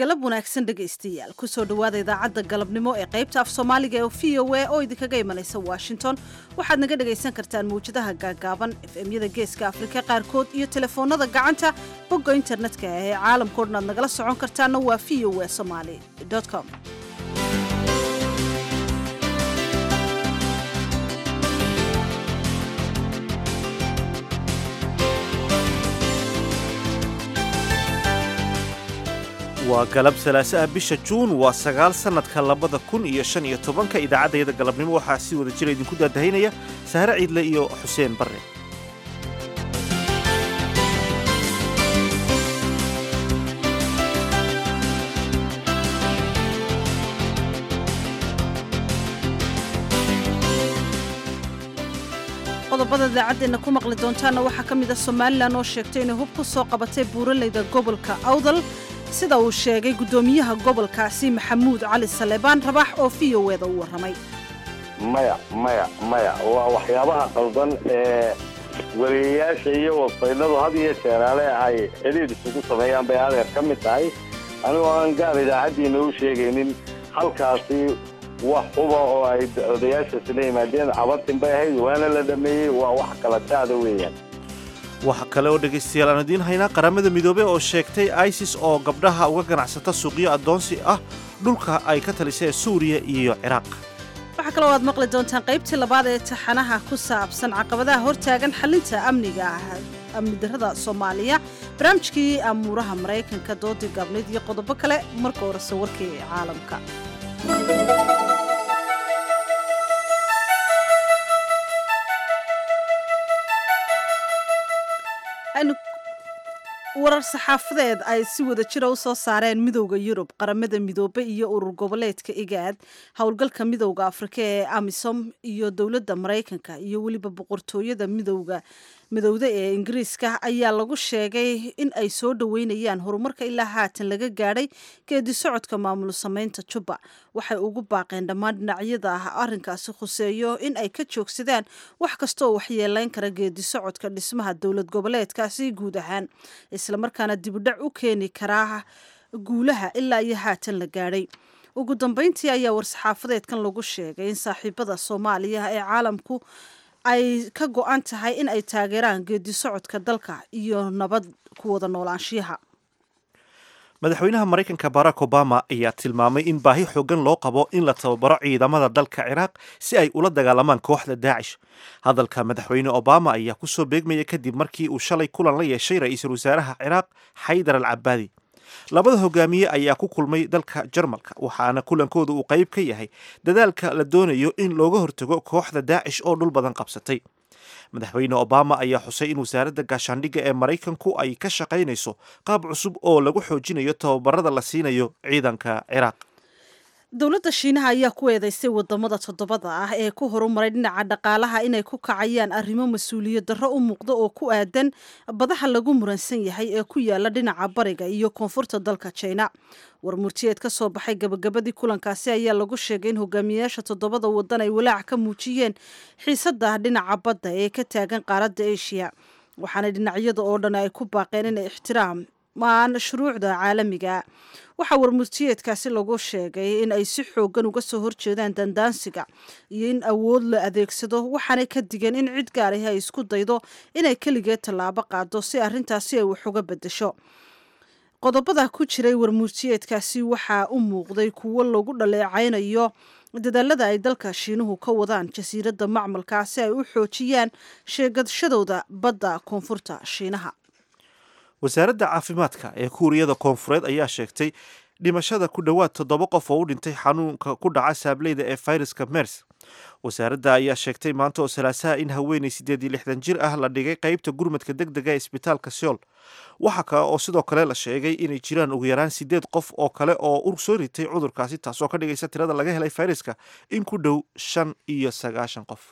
galab wanaagsan dhegaystayaal kusoo dhowaada idaacadda galabnimo ee qaybta af soomaaliga ee VOA oo idinkaga imanaysa Washington waxaad naga dhagaysan kartaan mawjadaha gaagaaban FM-yada geeska Afrika qaarkood iyo telefoonada gacanta bogga internetka ee caalamkoo dhan aad nagala socon kartaana waa voasomali.com. waa galab salaasaha bisha juun waa 9 sanadka 2015 idaacadayada galabnimo waxaa si wada jira idinku daadahaynaya Sahre Ciidle iyo Xuseen Barre. qodobada idaacaddeena ku maqli doontaana waxaa ka mid ah Somaliland oo sheegtay inay hub ku soo qabatay buuraleyda gobolka Awdal sida uu sheegay gudoomiyaha gobolkaasi Maxamuud Cali Saleebaan Rabax oo VOA-da u waramay. maya waa waxyaabaha qaldan ee wariyaasha iyo wasiiladu had iyo jeeraale ay xiriir isugu sameeyaan bay adeer ka mid tahay anigoo aan gaar idaacaddiina u sheegaynin halkaasi wax huba oo ay odayaasha sila yimaadeen cabatin bay ahayd waana la dhameeyey waa wax kala taada weeyaan. waxa kale oo dhegaystayaal aan idiin haynaa qaramada midoobay oo sheegtay ISIS oo gabdhaha uga ganacsata suuqyo adoonsi ah dhulka ay ka talisay Suuriya iyo Ciraaq. waxa kale oo aad maqli doontaan qaybtii labaad ee taxanaha ku saabsan caqabadaha hortaagan xalinta amniga amni darrada Soomaaliya barnaamijkii amuuraha Mareykanka doodii gabnayd iyo qodobo kale marka hore sawirkii caalamka. warar saxaafadeed ay si wada jira u soo saareen midowda Yurub qaramada midoobay iyo urur goboleedka IGAD howlgalka midowda Afrika ee AMISOM iyo dawladda Mareykanka iyo waliba boqortooyada midowda ee Ingiriiska ayaa lagu sheegay in ay soo dhaweynayaan horumarka ilaa haatan laga gaadhay geedi socodka maamul sameynta Juba waxay ugu baaqeen dhammaan dhinacyada arrinkaasi khuseeyo in ay ka joogsadaan wax kasta oo waxyeeleyn kara geedi socodka dhismaha dawlad goboleedkaasi guud ahaan isla markaana dib u dhac u keeni kara guulaha ilaa iyo haatan la gaadhay. ugu dambeyntii ayaa war-saxaafadeedkan lagu sheegay in saaxiibada Soomaaliya ee caalamku ay ka go'an tahay in ay taageeraan geedi socodka dalka iyo nabad ku wada noolaanshiyaha. madaxweynaha Mareykanka Barack Obama ayaa tilmaamay in baahi xooggan loo qabo in la tababaro ciidamada dalka Ciraaq si ay ula dagaalamaan kooxda Daesh. hadalka madaxweyne Obama ayaa ku soo beegmaya kadib markii uu shalay kulan la yeeshay ra'iisul wasaaraha Ciraaq Haydar al-Abadi. labada hogaamiye ayaa ku kulmay dalka Jarmalka waxaana kulankooda uu qayb ka yahay dadaalka la doonayo in looga hortago kooxda Daesh oo dhul badan qabsatay. madaxweyne Obama ayaa xusay in wasaaradda gaashaandhigga ee Mareykanku ay ka shaqaynayso qaab cusub oo lagu xoojinayo tababarada la siinayo ciidanka Ciraaq. dawladda Shiinaha ayaa ku eedeysay wadamada toddobada ah ee ku horumaray dhinaca dhaqaalaha inay ku kacayaan arrimo mas'uuliyad darro u muuqda oo ku aadan badaha lagu muransan yahay ee ku yaala dhinaca bariga iyo koonfurta dalka China. warmurtiyeed ka soo baxay gabagabadii kulankaasi ayaa lagu sheegay in hogaamiyaasha toddobada wadan ay walaac ka muujiyeen xiisadda dhinaca badda ee ka taagan qaaradda Asia waxaana dhinacyada oo dhan ay ku baaqeen inay ixtiraamaan shuruucda caalamiga. waxaa warmurtiyeedkaasi lagu sheegay in ay si xooggan uga soo horjeedaan dandaansiga iyo in awood la adeegsado waxaanay ka digeen in cid gaar ah ay isku daydo inay keligeed tallaabo qaado si arrintaasi ay wax uga beddesho. qodobada ku jiray warmurtiyeedkaasi waxaa u muuqday kuwo lagu dhaleecaynayo dadaalada ay dalka Shiinuhu ka wadaan jasiiradda macmalka si ay u xoojiyaan sheegashadooda badda koonfurta Shiinaha. wasaaradda caafimaadka ee Kuuriyada Koonfureed ayaa sheegtay dhimashada ku dhawaad 7 qof oo u dhintay xanuunka ku dhaca saableyda ee fayraska MERS. wasaaradda ayaa sheegtay maanta oo salaasaha in haweeney 68 jir ah la dhigay qaybta gurmadka degdega ee isbitaalka Seoul. waxa kale oo sidoo kale la sheegay inay jiraan ugu yaraan 8 qof oo kale oo soo ritay cudurkaasi taasoo ka dhigaysa tirada laga helay fayraska in ku dhow 95 qof.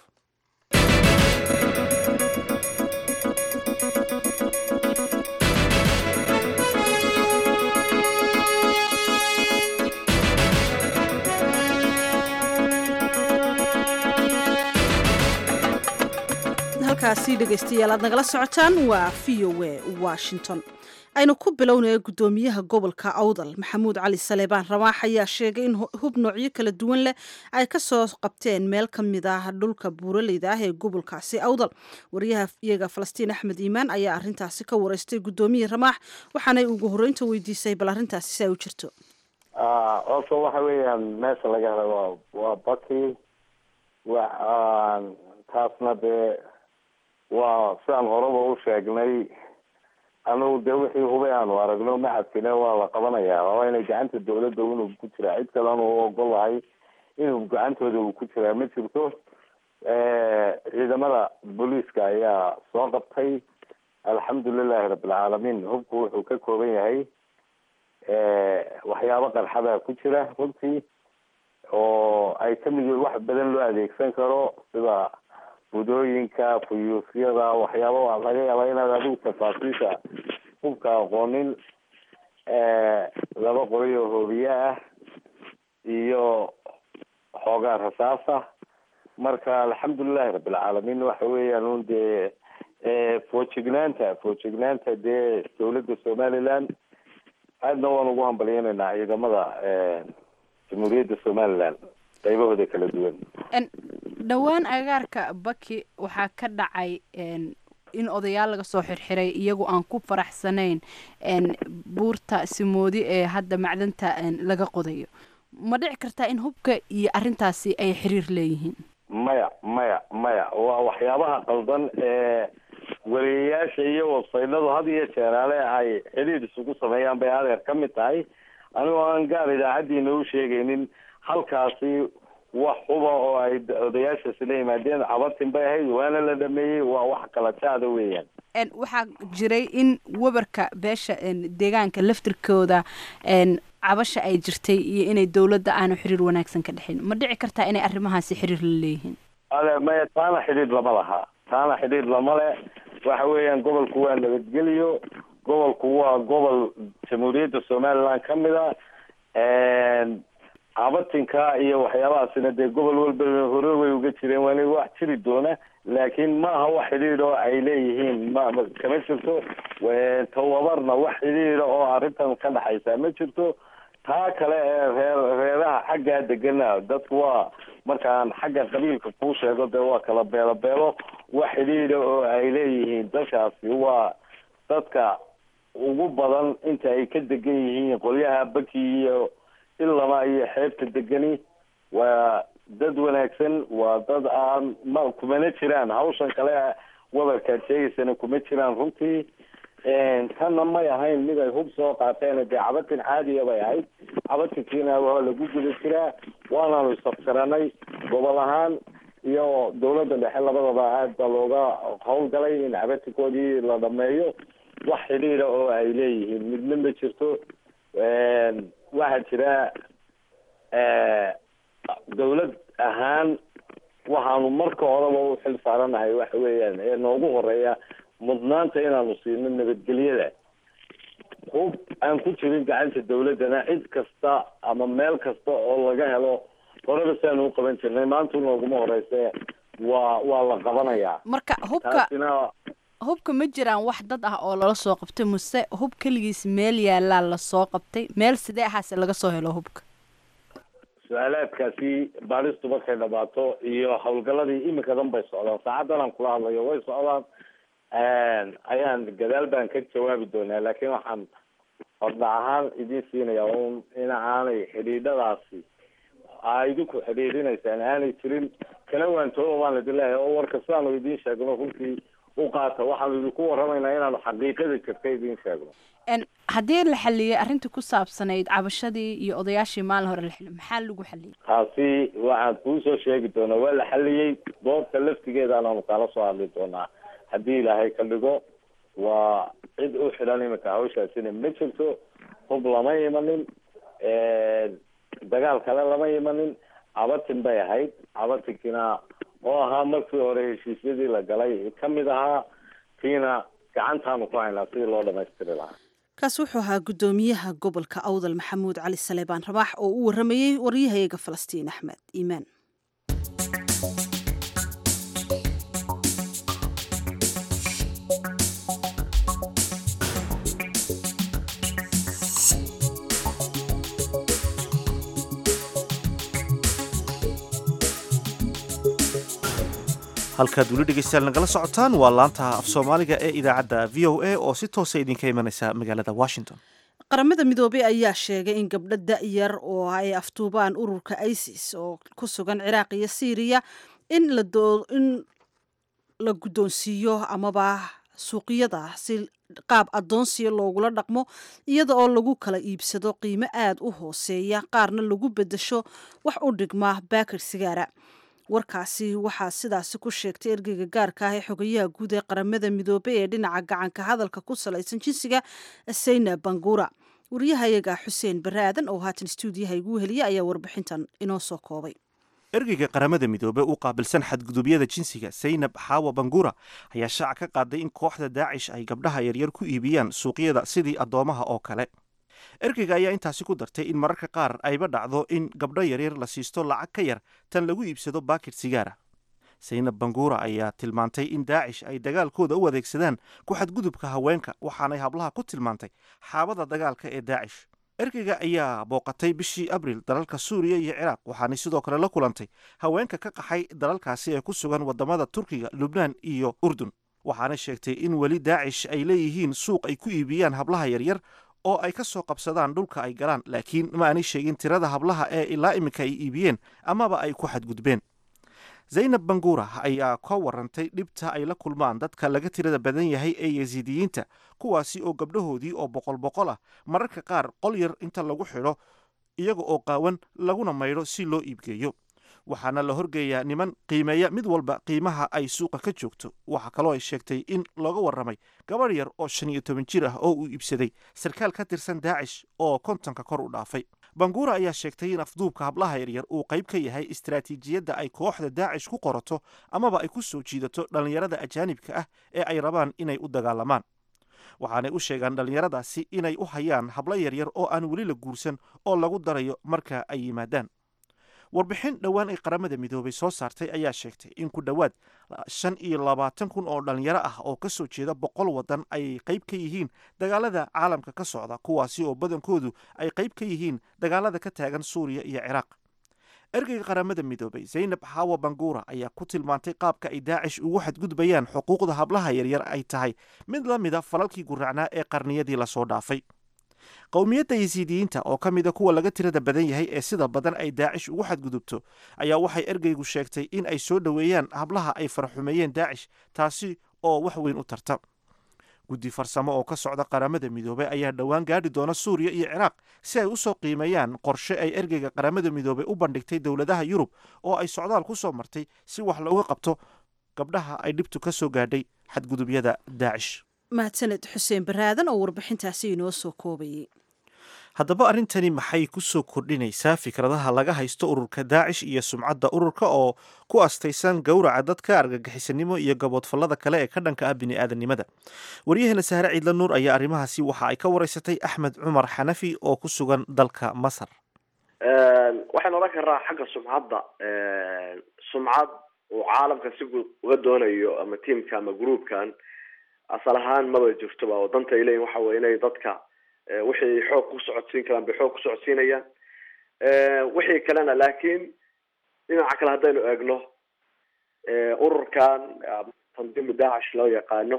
halkaasi dhegaystayaal aad nagala socotaan waa VOA Washington. aynu ku bilownaya guddoomiyaha gobolka awdal maxamuud cali saleebaan ramaax ayaa sheegay in hub noocyo kala duwan leh ay ka soo qabteen meel ka mid ah dhulka buuraleyda ah ee gobolkaasi awdal wariyaha iyaga falastiin axmed iimaan ayaa arintaasi ka wareystay guddoomiye ramaax waxaanay ugu horreynta weydiisay bal arrintaasi si ay u jirto. horta waxa weeyaan meesha laga helo waa baki taasna dee waa sidaan horeba u sheegnay anugu dee wixii hubay aanu aragno macadkine waa la qabanayaa waa inay gacanta dawladda inuu ku jiraa cid kalena u ogolahay inuu gacantooda uu ku jiraa ma jirto. ciidamada booliiska ayaa soo qabtay alxamdulilahi rabbilcaalamiin. hubku wuxuu ka kooban yahay waxyaabo qarxada ku jira runtii oo ay kamid yihiin wax badan loo adeegsan karo sida budooyinka fuyuusyada waxyaabo laga yaaba inaad adigu tafaasiisha hubka aqoonin. 2 qori oo hoobiye ah iyo xoogaa rasaasa. marka alxamdulilahi rabbilcaalamiin waxa weeyaan un dee foojignaanta dee dawladda somaliland aadna waan ugu hambalyeynayna ciidamada jamhuuriyadda somaliland qaybahooda kala duwan. dhowaan agaarka baki waxaa ka dhacay in odayaal laga soo xirxiray iyagu aan ku faraxsanayn buurta simoodi ee hadda macdanta laga qodayo. ma dhici kartaa in hubka iyo arrintaasi ay xiriir leeyihiin? maya waa waxyaabaha qaldan ee wariyayaasha iyo websaydadu had iyo jeeraale ay xiriir isugu sameeyaan bay adeer ka mid tahay. anigoo aan gaar idaacaddiina u sheegaynin halkaasi wax huba oo ay odayaashaasi la yimaadeen cabatin bay ahayd waana la dhameeyey. waa wax kala jaada weeyaan. waxaa jiray in wabarka beesha deegaanka laftirkooda cabasha ay jirtay iyo inay dawladda aanu xiriir wanaagsan ka dhexin. ma dhici kartaa inay arrimahaasi xiriir la leeyihiin? maya taana xidhiir lama laha. taana xidhiir lama le. waxa weeyaan gobolku waa nabadgeliyo. gobolku waa gobol jamhuuriyadda somaliland ka mid a. cabatinka iyo waxyaabahaasina dee gobol walba hore way uga jireen waana wax jiri doona laakiin maaha wax xidhiidh oo ay leeyihiin kama jirto. tawabarna wax xidhiidha oo arrintan ka dhaxaysa ma jirto. taa kale ee reeraha xaggaa degana dadku waa markaan xagga qabiilka kuu sheego dee waa kala beelo wax xidhiidha oo ay leeyihiin. dadkaasi waa dadka ugu badan inta ay ka degan yihiin qolyaha baki iyo ilama iyo xeebta degani. waa dad wanaagsan. waa dad aan kumana jiraan hawshan kale wabarkaad sheegaysana kuma jiraan runtii. tanna may ahayn mid ay hub soo qaateen dee cabatin caadiya bay ahayd. cabatinkiina waa lagu guda jiraa waanaanu isafkaranay gobol ahaan iyo dawladda dhexe labadaba aad baa looga hawlgalay in cabatinkoodii la dhameeyo. wax xidhiidha oo ay leeyihiin midna ma jirto. waxaa jira dawlad ahaan waxaanu marka horeba u xil saaranahay waxa weeyaan ee noogu horeeya mudnaanta inaanu siino nabadgelyada. hub aan ku jirin gacanta dawladdana cid kasta ama meel kasta oo laga helo horeba siaanu u qaban jirnay maanta nooguma horeyse waa la qabanayaa. marka hubka ma jiraan wax dad ah oo lala soo qabtay muse hub keligiis meel yaalaa lasoo qabtay? meel sidee ahaase laga soo helo hubka? su-aalaadkaasi baaristu markay dhamaato iyo hawlgaladii iminkadan bay socdaan. saacadan aan kula hadlayo way socdaan. ayaan gadaal baan ka jawaabi doonaa laakiin waxaan hordhac ahaan idiin siinaya un in aanay xidhiidhadaasi idinku xidhiidhinaysaan aanay jirin. kala waantooba baan idin leeyahay oo warka sidaanu idiin sheegno runtii u qaata. waxaanu idinku warramaynaa inaanu xaqiiqada jirta idiin sheegno. haddii la xaliyey arrintii ku saabsanayd cabashadii iyo odayaashii maalin hore la xiliyay maxaa lagu xaliyey? taasi waxaan kuu soo sheegi doonaa. waa la xaliyey. goobta laftigeedaanaanu kala soo hadli doonaa haddii ilaahay ka dhigo. waa cid u xidhan iminka hawshaasina ma jirto. hub lama imanin. dagaal kale lama imanin. cabatin bay ahayd. cabatinkiina oo ahaa markii hore heshiisyadii la galay kamid ahaa kiina gacantaanu ku haynaa sidii loo dhamaystiri lahaa. kaas wuxuu ahaa guddoomiyaha gobolka awdal maxamuud cali saleebaan ramaax oo u waramayey waryahayaga falastiin axmed iimaan. halkaad weli dhegaystayaal nagala socotaan waa laanta af soomaaliga ee idaacadda v o a oo si toosa idinka imanaysa magaalada washington. qaramada midoobey ayaa sheegay in gabdho da-yar oo ay aftuubaan ururka isis oo ku sugan ciraaq iyo syriya in la guddoonsiiyo amaba suuqyada si qaab addoonsiya loogula dhaqmo iyada oo lagu kala iibsado qiimo aada u hooseeya qaarna lagu beddesho wax u dhigma baakir sigaara. warkaasi waxaa sidaasi ku sheegtay ergeyga gaarka ah ee xogayaha guud ee qaramada midoobey ee dhinaca gacanka hadalka ku salaysan jinsiga sayna bangura. wariyahayaga xuseen barre aadan oo haatan stuudiyaha igu heliya ayaa warbixintan inoo soo koobay. ergeyga qaramada midoobey u qaabilsan xadgudubyada jinsiga saynab xaawa bangura ayaa shaaca ka qaaday in kooxda daacish ay gabdhaha yaryar ku iibiyaan suuqyada sidii addoomaha oo kale. ergeyga ayaa intaasi ku dartay in mararka qaar ayba dhacdo in gabdho yaryar la siisto lacag ka yar tan lagu iibsado baakir sigaara. saynab bangura ayaa tilmaantay in daacish ay dagaalkooda u adeegsadaan ku xadgudubka haweenka waxaanay hablaha ku tilmaantay xaabada dagaalka ee daacish. ergeyga ayaa booqatay bishii abriil dalalka suuriya iyo ciraaq waxaanay sidoo kale la kulantay haweenka ka qaxay dalalkaasi ee ku sugan wadamada turkiga lubnaan iyo urdun. waxaana sheegtay in weli daacish ay leeyihiin suuq ay ku iibiyaan hablaha yaryar oo ay ka soo qabsadaan dhulka ay galaan, laakiin ma aanay sheegin tirada hablaha ee ilaa iminka ay iibiyeen amaba ay ku xadgudbeen. zaynab bangura ayaa ka warantay dhibta ay la kulmaan dadka laga tirada badan yahay ee yasiidiyiinta, kuwaasi oo gabdhahoodii oo boqol ah mararka qaar qol yar inta lagu xidho iyaga oo qaawan laguna maydho si loo iibgeeyo. waxaana la horgeeyaa niman qiimeeya mid walba qiimaha ay suuqa ka joogto. waxaa kaloo ay sheegtay in looga warramay gabadh yar oo 15 jir ah oo uu iibsaday sarkaal ka tirsan daacish oo 50 kor u dhaafay. bangura ayaa sheegtay in afduubka hablaha yaryar uu qayb ka yahay istaraatiijiyadda ay kooxda daacish ku qorato amaba ay ku soo jiidato dhallinyarada ajaanibka ah ee ay rabaan inay u dagaalamaan. waxaanay u sheegaan dhallinyaradaasi inay u hayaan hablo yaryar oo aan weli la guursan oo lagu darayo marka ay yimaadaan. warbixin dhowaan ay qaramada midoobay soo saartay ayaa sheegtay in ku dhowaad 25,000 oo dhalinyaro ah oo ka soo jeeda 100 wadan ay qayb ka yihiin dagaalada caalamka ka socda, kuwaasi oo badankoodu ay qayb ka yihiin dagaalada ka taagan suuriya iyo ciraaq. ergeyga qaramada midoobay zaynab xaawa bangura ayaa ku tilmaantay qaabka ay daacish ugu xadgudbayaan xuquuqda hablaha yaryar ay tahay mid la mida falalkii guracnaa ee qarniyadii lasoo dhaafay. qowmiyadda yasiidiyiinta oo ka mida kuwa laga tirada badan yahay ee sida badan ay daacish ugu xadgudubto ayaa waxay ergeygu sheegtay in ay soo dhoweeyaan hablaha ay faraxumeeyeen daacish, taasi oo wax weyn u tarta. guddi farsamo oo ka socda qaramada midoobey ayaa dhowaan gaadhi doona suuriya iyo ciraaq si ay usoo qiimeeyaan qorshe ay ergeyga qaramada midoobey u bandhigtay dowladaha yurub oo ay socdaal ku soo martay si wax looga qabto gabdhaha ay dhibtu ka soo gaadhay xadgudubyada daacish. mahadsaned xuseen baraadan oo warbixintaasi inoo soo koobayay. haddaba arrintani maxay ku soo kordhinaysaa fikradaha laga haysto ururka daacish iyo sumcadda ururka oo ku astaysan gowraca dadka, argagixisanimo iyo gaboodfallada kale ee ka dhanka ah bini'aadanimada? waryaheena sahre ciidla nuur ayaa arrimahaasi waxa ay ka waraysatay axmed cumar xanafi oo ku sugan dalka masar. waxaan odhan karaa xagga sumcadda, sumcad uu caalamka si uga doonayo ama tiimka ama gruubkan asal ahaan maba jirtoba, oo danta ay leeyihin waxa weye inay dadka wixii xoog ku socodsiin karaan bay xoog ku socodsiinayaan, wixii kalena laakiin dhinaca kale haddaynu eegno ururkan tandiimu daacish loo yaqaano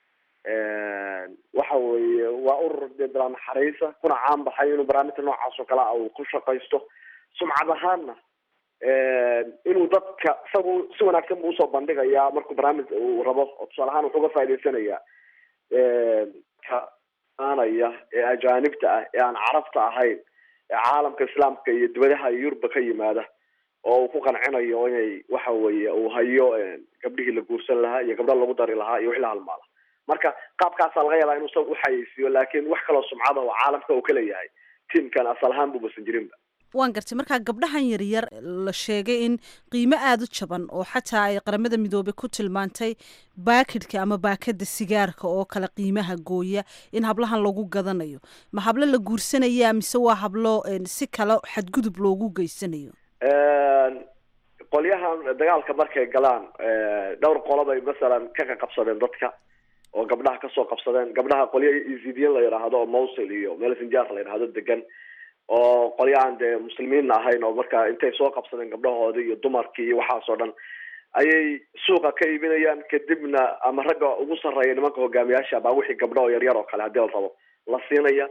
waxa weye waa urur dee bilaa naxariisa kuna caan baxay inuu barnaamijka noocaas oo kale ah uu ku shaqaysto. sumcad ahaanna inuu dadka isagu si wanaagsan buu usoo bandhigayaa markuu barnaamij uu rabo, oo tusaale ahaan wuxuu uga faa'idaysanayaa ka aanaya ee ajaanibta ah ee aan carabta ahayn ee caalamka islaamka iyo dibadaha yurba ka yimaada, oo uu ku qancinayo inay waxa weye uu hayo gabdhihii la guursan lahaa iyo gabdha lagu dari lahaa iyo wixii la halmaala. marka qaabkaasaa laga yaabaa inuu isaga uxayeysiiyo, laakiin wax kaloo sumcada oo caalamka uu ka leeyahay tiimkan asal ahaan buubasan jirinba. waan gartay. markaa gabdhahan yaryar la sheegay in qiimo aada u jaban oo xataa ay qaramada midoobey ku tilmaantay baakidhka ama baakada sigaarka oo kale qiimaha gooya in hablahan lagu gadanayo, ma hablo la guursanaya mise waa hablo si kale xadgudub loogu geysanayo? qolyahan dagaalka markay galaan dhowr qolobay masalan ka qabsadeen dadka oo gabdhaha kasoo qabsadeen. gabdhaha qolya isidiyan la yidhaahdo oo mawsil iyo meel sinjaar la yidhaahdo degan, oo qolyahan dee muslimiinna ahayn, oo marka intay soo qabsadeen gabdhahoodii iyo dumarkii iyo waxaas oo dhan ayay suuqa ka iibinayaan, kadibna ama ragga ugu sarreeya nimanka hogaamiyaasha baa wixii gabdho oo yaryar oo kale haddii la rabo la siinaya.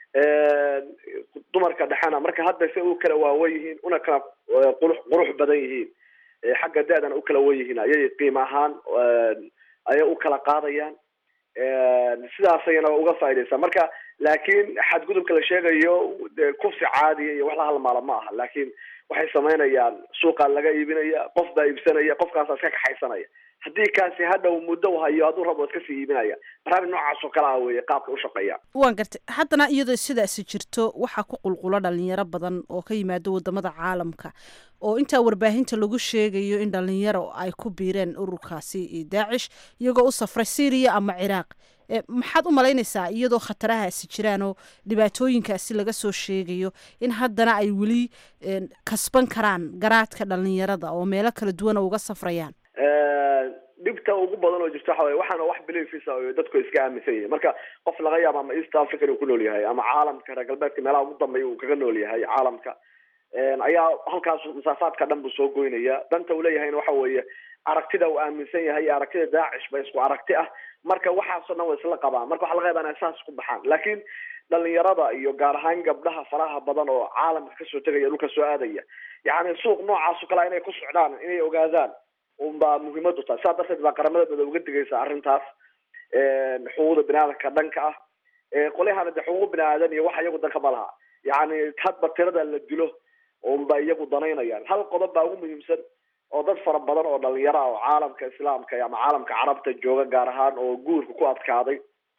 dumarka dhexena marka hadda si u kala waaweyn yihiin una kala qurux badan yihiin, xagga da-dana u kala weyn yihiin ayay qiimo ahaan ayay u kala qaadayaan, sidaas ayana uga faa'iidaysaa. marka laakiin xadgudubka la sheegayo kufsi caadiya iyo wax la halmaala ma aha, laakiin waxay samaynayaan suuqa laga iibinaya, qof baa iibsanaya, qofkaasa iska kaxaysanaya. haddii kaasi hadhow muddo hayo hadduu rabo iska sii iibinaya. barnaamij noocaas oo kale ah weeye qaabka u shaqeeya. waan gartay. haddana iyadoo sidaasi jirto waxaa ku qulqulo dhalinyaro badan oo ka yimaado wadamada caalamka oo intaa warbaahinta lagu sheegayo in dhalinyaro ay ku biireen ururkaasi daacish iyagoo u safray Syria ama Ciraaq. maxaad u malaynaysaa iyadoo khatarahaasi jiraan oo dhibaatooyinkaasi laga soo sheegayo in haddana ay weli kasban karaan garaadka dhalinyarada oo meelo kala duwan uga safrayaan? dhibta ugu badan oo jirta waxa weeye waxaana wax beliefisa oo dadku iska aaminsan yihiin. marka qof laga yaabo ama East Africa uu ku nool yahay ama caalamka reer galbeedka meelaha ugu dambeeya uu kaga nool yahay caalamka, ayaa halkaas masaafaadka dhan buu soo goynaya. danta uu leeyahayna waxa weeye aragtida uu aaminsan yahay iyo aragtida Daacish ba isku aragti ah. marka waxaasoo dhan way isla qabaan. marka waxa laga yaabaa inay saas ku baxaan. laakiin dhalinyarada iyo gaar ahaan gabdhaha faraha badan oo caalamka kasoo tegaya dhulka soo aadaya, yacni suuq noocaas oo kale inay ku socdaan, inay ogaadaan unbaa muhiimadu tahay. saa darteed baa qaramada midoobe uga digaysa arrintaas xuquuqda biniaadamka dhanka ah. qolyahana de xuquuq biniaadan iyo waxa iyagu danka ma laha, yacni hadba tirada la dilo unba iyagu danaynayaan. hal qodob baa ugu muhiimsan oo dad fara badan oo dhalinyaro ah oo caalamka islaamka ama caalamka carabta jooga gaar ahaan oo guurka ku adkaaday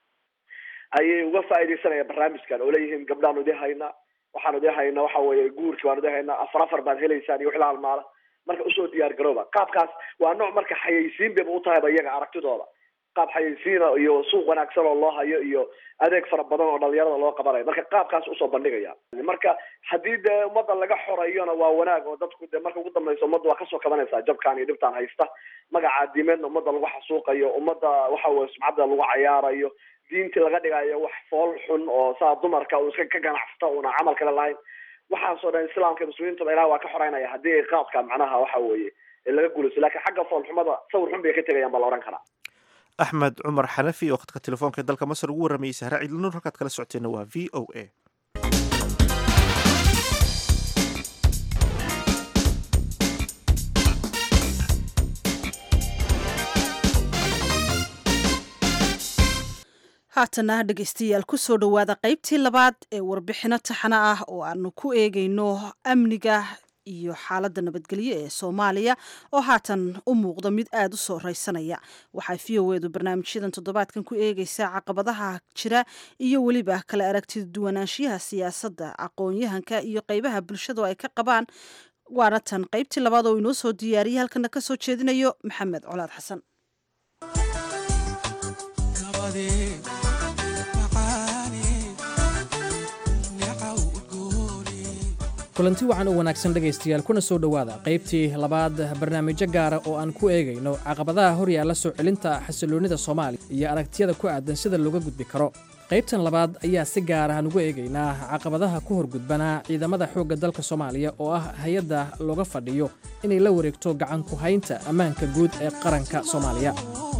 ayay uga faa'iidaysanayaan barnaamijkan oo leeyihiin gabdhaan udii haynaa, waxaan udii haynaa waxa weeye guurki baan udii haynaa, afar baad helaysaan iyo wixii la halmaala. marka usoo diyaar garooba. qaabkaas waa nooc marka xayaysiin bayba u tahayba iyaga aragtidooda, qaab xayaysiina iyo suuq wanaagsan oo loo hayo iyo adeeg fara badan oo dhalinyarada loo qabanayo. marka qaabkaas usoo bandhigaya. marka haddii dee ummadda laga xorayona waa wanaag oo dadku dee marka ugu dambaysa ummadda waa kasoo kabanaysaa jabkaan iyo dhibtaan haysta. magaca diimeedna ummadda lagu xasuuqayo, ummadda waxa weye sumcadda lagu cayaarayo, diintii laga dhigayo wax fool xun oo saa dumarka uu iska ka ganacsata una camal kale lahayn. waxaasoo dhan islaamka muslimiinta ilaah waa ka xoreynaya haddii ay qaadka macnaha waxa weeye laga guulayso. laakiin xagga foolxumada sawir xun bay ka tegayaan baa la odhan karaa. axmed cumar xanafi oo khadka telefoonka ee dalka masar ugu warramayay Sahra Ciidlanuur. halkaad kala socoteena waa v o a. haatana dhegaystayaal ku soo dhowaada qaybtii labaad ee warbixino taxana ah oo aanu ku eegayno amniga iyo xaaladda nabadgelyo ee Soomaaliya oo haatan u muuqda mid aad u soo raysanaya. waxay fiyoweedu barnaamijyadan toddobaadkan ku eegaysaa caqabadaha jira iyo weliba kala aragtida duwanaanshiyaha siyaasadda, aqoon-yahanka iyo qaybaha bulshada ay ka qabaan. waana tan qaybtii labaad oo inoo soo diyaariyay halkana ka soo jeedinayo Maxamed Colaad Xasan. kulanti wacan oo wanaagsan dhegaystayaal kuna soo dhowaada qaybtii labaad barnaamijyo gaara oo aan ku eegayno caqabadaha hor yaalla soo celinta xasiloonnida Soomaaliya iyo aragtiyada ku aadan sida looga gudbi karo. qaybtan labaad ayaa si gaar ah ugu eegaynaa caqabadaha ku horgudbanaa ciidamada xoogga dalka Soomaaliya oo ah hay'adda looga fadhiyo inay la wareegto gacan ku haynta ammaanka guud ee qaranka Soomaaliya.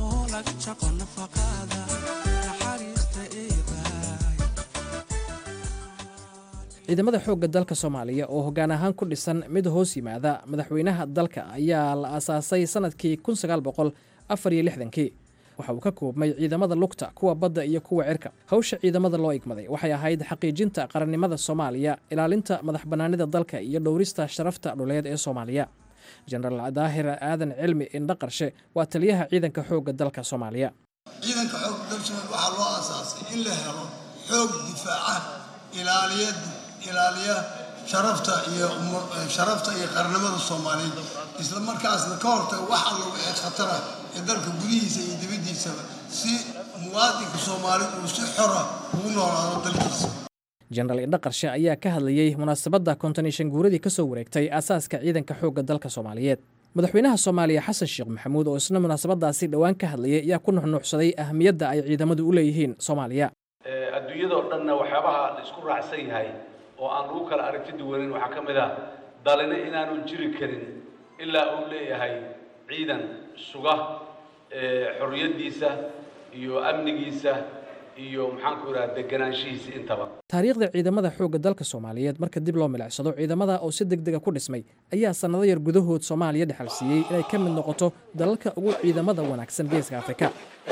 ciidamada xoogga dalka Soomaaliya oo hoggaan ahaan ku dhisan mid hoos yimaada madaxweynaha dalka ayaa la aasaasay sanadkii 1964. waxa uu ka koobmay ciidamada lugta, kuwa badda iyo kuwa cirka. hawsha ciidamada loo igmaday waxay ahayd xaqiijinta qarannimada Soomaaliya, ilaalinta madaxbannaanida dalka iyo dhowrista sharafta dhuleed ee Soomaaliya. General Daahir Aadan Cilmi Indhaqarshe waa taliyaha ciidanka xoogga dalka Soomaaliya. ciidanka xoogga dalka waxaa loo aasaasay in la helo xoog difaaca, ilaaliya sharafta iyo qarannimada Soomaaliyeed, isla markaasna ka hortaga wax alla wixii khatar ah ee dalka gudihiisa iyo dibaddiisaba si muwaadinka Soomaali uu si xor ah ugu noolaado dalkiisa. General Indhaqarshe ayaa ka hadlayay munaasabadda 50 guuradii ka soo wareegtay aasaaska ciidanka xoogga dalka Soomaaliyeed. madaxweynaha Soomaaliya Xasan Sheekh Maxamuud oo isna munaasabadaasi dhawaan ka hadlayay ayaa ku nuxnuuxsaday ahmiyadda ay ciidamadu u leeyihiin Soomaaliya. adduunyada oo dhanna waxyaabaha la isku raacsan yahay oo aan lagu kala aragti duwanin waxaa ka mid ah dalina inaanu jiri karin ilaa uu leeyahay ciidan suga xorriyaddiisa iyo amnigiisa iyo maxaan ku idhaha deganaanshihiisa intaba. taariikhda ciidamada xoogga dalka soomaaliyeed marka dib loo milicsado ciidamada oo si degdega ku dhismay ayaa sannado yar gudahood soomaaliya dhexal siiyey inay ka mid noqoto dalalka ugu ciidamada wanaagsan geeska afrika.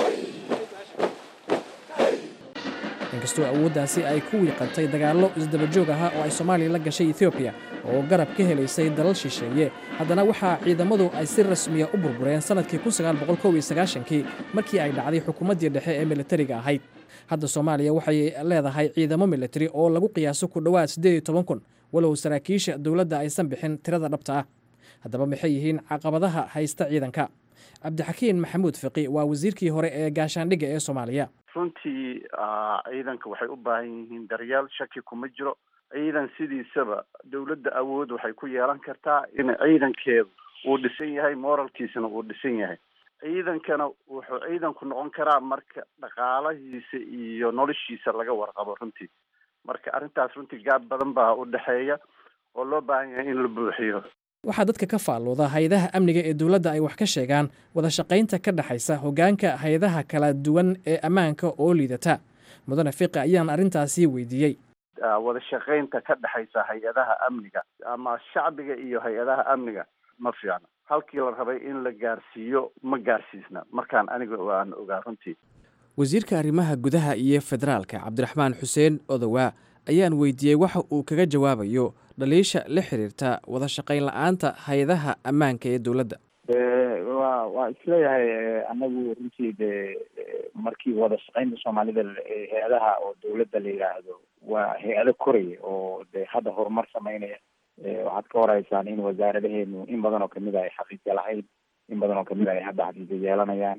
inkastoo awooddaasi ay ku wiiqantay dagaallo isdabajoog ahaa oo ay soomaaliya la gashay etoobiya oo garab ka helaysay dalal shisheeye, haddana waxaa ciidamadu ay si rasmiya u burbureen sannadkii 1991 markii ay dhacday xukuumaddii dhexe ee militariga ahayd. hadda soomaaliya waxay leedahay ciidamo militari oo lagu qiyaaso ku dhowaad 18,000 walow saraakiisha dowladda aysan bixin tirada dhabta ah. haddaba maxay yihiin caqabadaha haysta ciidanka? cabdixakiin maxamuud fiqi waa wasiirkii hore ee gaashaandhigga ee soomaaliya. runtii ciidanka waxay u baahan yihiin daryeel, shaki kuma jiro. ciidan sidiisaba dowladda awood waxay ku yeelan kartaa in ciidankeedu uu dhisan yahay, moralkiisana uu dhisan yahay. ciidankana wuxuu ciidanku noqon karaa marka dhaqaalahiisa iyo noloshiisa laga warqabo runtii. marka arrintaas runtii gaab badan baa u dhexeeya oo loo baahan yahay in la buuxiyo. waxaa dadka ka faallooda hay-adaha amniga ee dowladda ay wax ka sheegaan wada shaqaynta ka dhexaysa hoggaanka hay-adaha kala duwan ee ammaanka oo liidata. mudane fiqi ayaan arrintaasi weydiiyey. wada shaqaynta ka dhexaysa hay-adaha amniga ama shacbiga iyo hay-adaha amniga ma fiicna. halkii la rabay in la gaarsiiyo ma gaarsiisna markaan aniga aan ogaa runtii. wasiirka arrimaha gudaha iyo federaalka cabdiraxmaan xuseen odowaa ayaan weydiiyey waxa uu kaga jawaabayo dhaliisha la xiriirta wada shaqayn la-aanta hay-adaha ammaanka ee dowladda. waa isleeyahay anagu runtii de markii wada shaqaynta soomaalida hay-adaha oo dowladda la yidhaahdo waa hay-ado koraya oo de hadda horumar sameynaya. waxaad ka horeysaan in wasaaradaheenu in badan oo kamid a ay xaqiiqya lahayn, in badan oo kamid a ay hadda xaqiiqya yeelanayaan.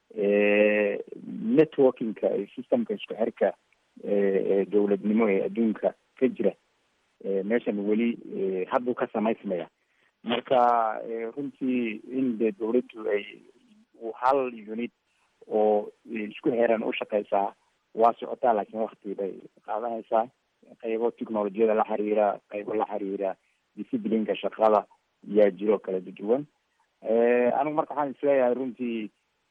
networkingka systemka isku xirka dowladnimo ee adduunka ka jira meeshan weli hadduu ka samaysmaya. marka runtii in dee dowladdu ay hal unit oo isku heran u shaqeysaa waa socotaa, laakiin wakti bay qaadanaysaa. qaybo technolojiyada la xiriira, qaybo la xiriira disciplineka shaqada yaa jiro kala duwan. anigu marka waxaan isleeyahay runtii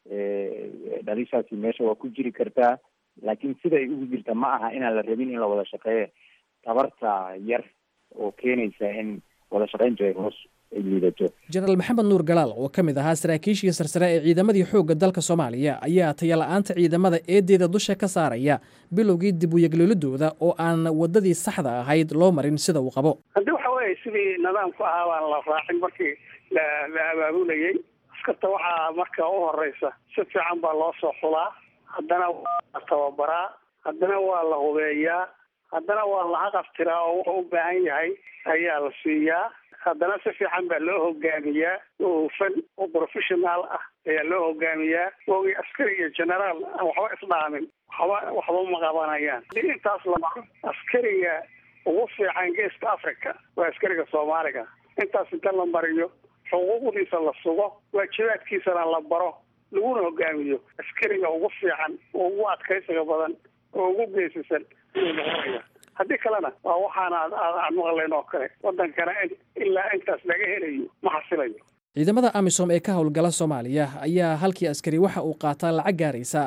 dhaliishaasi meesha waa ku jiri kartaa, laakiin sida ay ugu jirta ma aha inaan la rabin in la wada shaqeeyo. tabarta yar oo keenaysa in wada shaqayntu ay hoos liidato. jenaraal maxamed nuur galaal oo ka mid ahaa saraakiishii sarsare ee ciidamadii xoogga dalka soomaaliya ayaa tayala-aanta ciidamada eedeeda dusha ka saaraya bilowgii dib u yegloolidooda oo aan wadadii saxda ahayd loo marin sida uu qabo. haddii waxa weeye sidii nidaamku ahaa baan la raacin markii la abaabulayay. askarta waxaa marka u horeysa si fiican baa loo soo xulaa, haddana waa la tababaraa, haddana waa la hubeeyaa, haddana waa la haqaftiraa oo wuxuu u baahan yahay ayaa la siiyaa. haddana si fiican baa loo hogaamiyaa oo hufan oo professional ah ayaa loo hogaamiyaa. oogii askari iyo generaal aan waxba isdhaamin waxba ma qabanayaan. hadii intaas la maro askariga ugu fiican geeska africa waa askariga soomaaliga. intaas inta la mariyo xuquuqdiisa la sugo, waajibaadkiisana la baro, laguna hogaamiyo, askariga ugu fiican oo ugu adkaysiga badan oo ugu geesisan inuu noqonaya. haddii kalena waa waxaana aan maqlayn oo kale wadankana ilaa intaas laga helayo ma xasilayo. ciidamada amisom ee ka howlgala soomaaliya ayaa halkii askari waxa uu qaataa lacag gaaraysa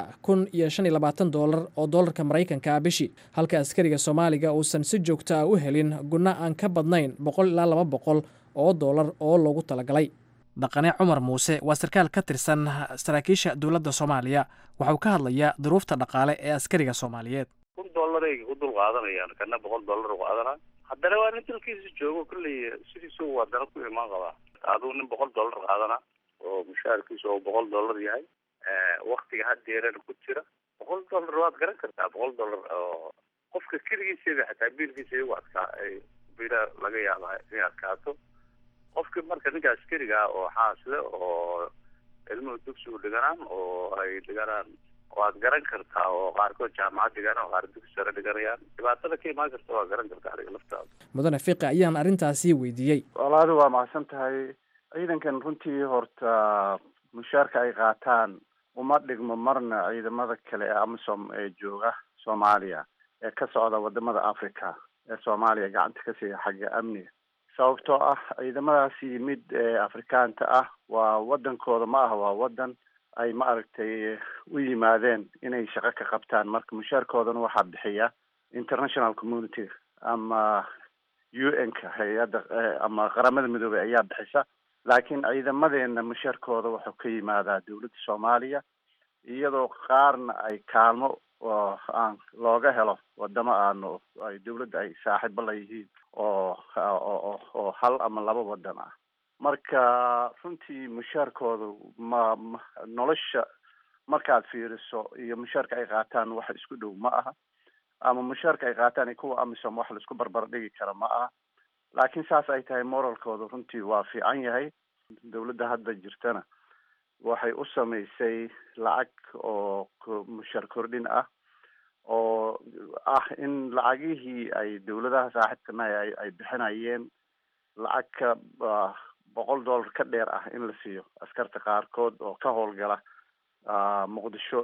$1,025 oo doolarka maraykanka ah bishii, halka askariga soomaaliga uusan si joogto ah u helin gunno aan ka badnayn $100 ilaa $200 oo doolar oo loogu talagalay. dhaqane cumar muuse waa sarkaal ka tirsan saraakiisha dowladda soomaaliya. waxauu ka hadlayaa duruufta dhaqaale ee askariga soomaaliyeed. $1 ku dul qaadanayaan, kana $100 qaadanaa. haddana waa nin dalkiisa joogo kolley sidiisu waa dana ku imaan qabaa. aduu nin $100 qaadana oo mushaarkiisa oo $100 yahay, waktiga haddeerana ku jira $100 waad garan kartaa. $100 oo qofka keligiisaba xataa biilkiisa iyagu bila laga yaaba inay adkaato. qofkii marka ninka askariga ah oo xaasle oo ilmuhu dugsigu dhiganaan oo ay dhiganaan waad garan kartaa, oo qaarkood jaamacad dhiganaan oo qaar dugsi sare dhiganayaan. dhibaatada ka imaan karta waa garan kartaa adiga laftaada. mudane fiqi ayaan arrintaasi weydiiyey. walaadu waa mahadsan tahay. ciidankan runtii horta mushaarka ay qaataan uma dhigmo marna ciidamada kale ee amisom ee jooga soomaaliya ee ka socda wadamada africa ee soomaaliya gacanta ka siiya xagga amniga. sababtoo ah ciidamadaasi mid afrikaanta ah waa wadankooda ma aha, waa wadan ay maaragtay u yimaadeen inay shaqo ka qabtaan. marka mushaarkoodana waxaa bixiya international community ama UN-ka hay-adda ama qaramada midoobey ayaa bixisa, laakiin ciidamadeena mushaarkooda wuxuu ka yimaadaa dawladda Soomaaliya, iyadoo qaarna ay kaalmo oo aan looga helo wadamo aanu ay dawladda ay saaxiibo la yihiin oo hal ama laba wadan ah. marka runtii mushaarkooda nolosha markaad fiiriso iyo mushaarka ay qaataan wax isku dhow ma aha, ama mushaarka ay qaataan iyo kuwa amisom wax la isku barbar dhigi kara ma aha. laakiin saas ay tahay moralkooda runtii waa fiican yahay. dawladda hadda jirtana waxay u samaysay lacag oo mushaar kordhin ah, oo ah in lacagihii ay dawladaha saaxiibkanahay ay bixinayeen lacag ka $100 ka dheer ah in la siiyo askarta qaarkood oo ka howlgala muqdisho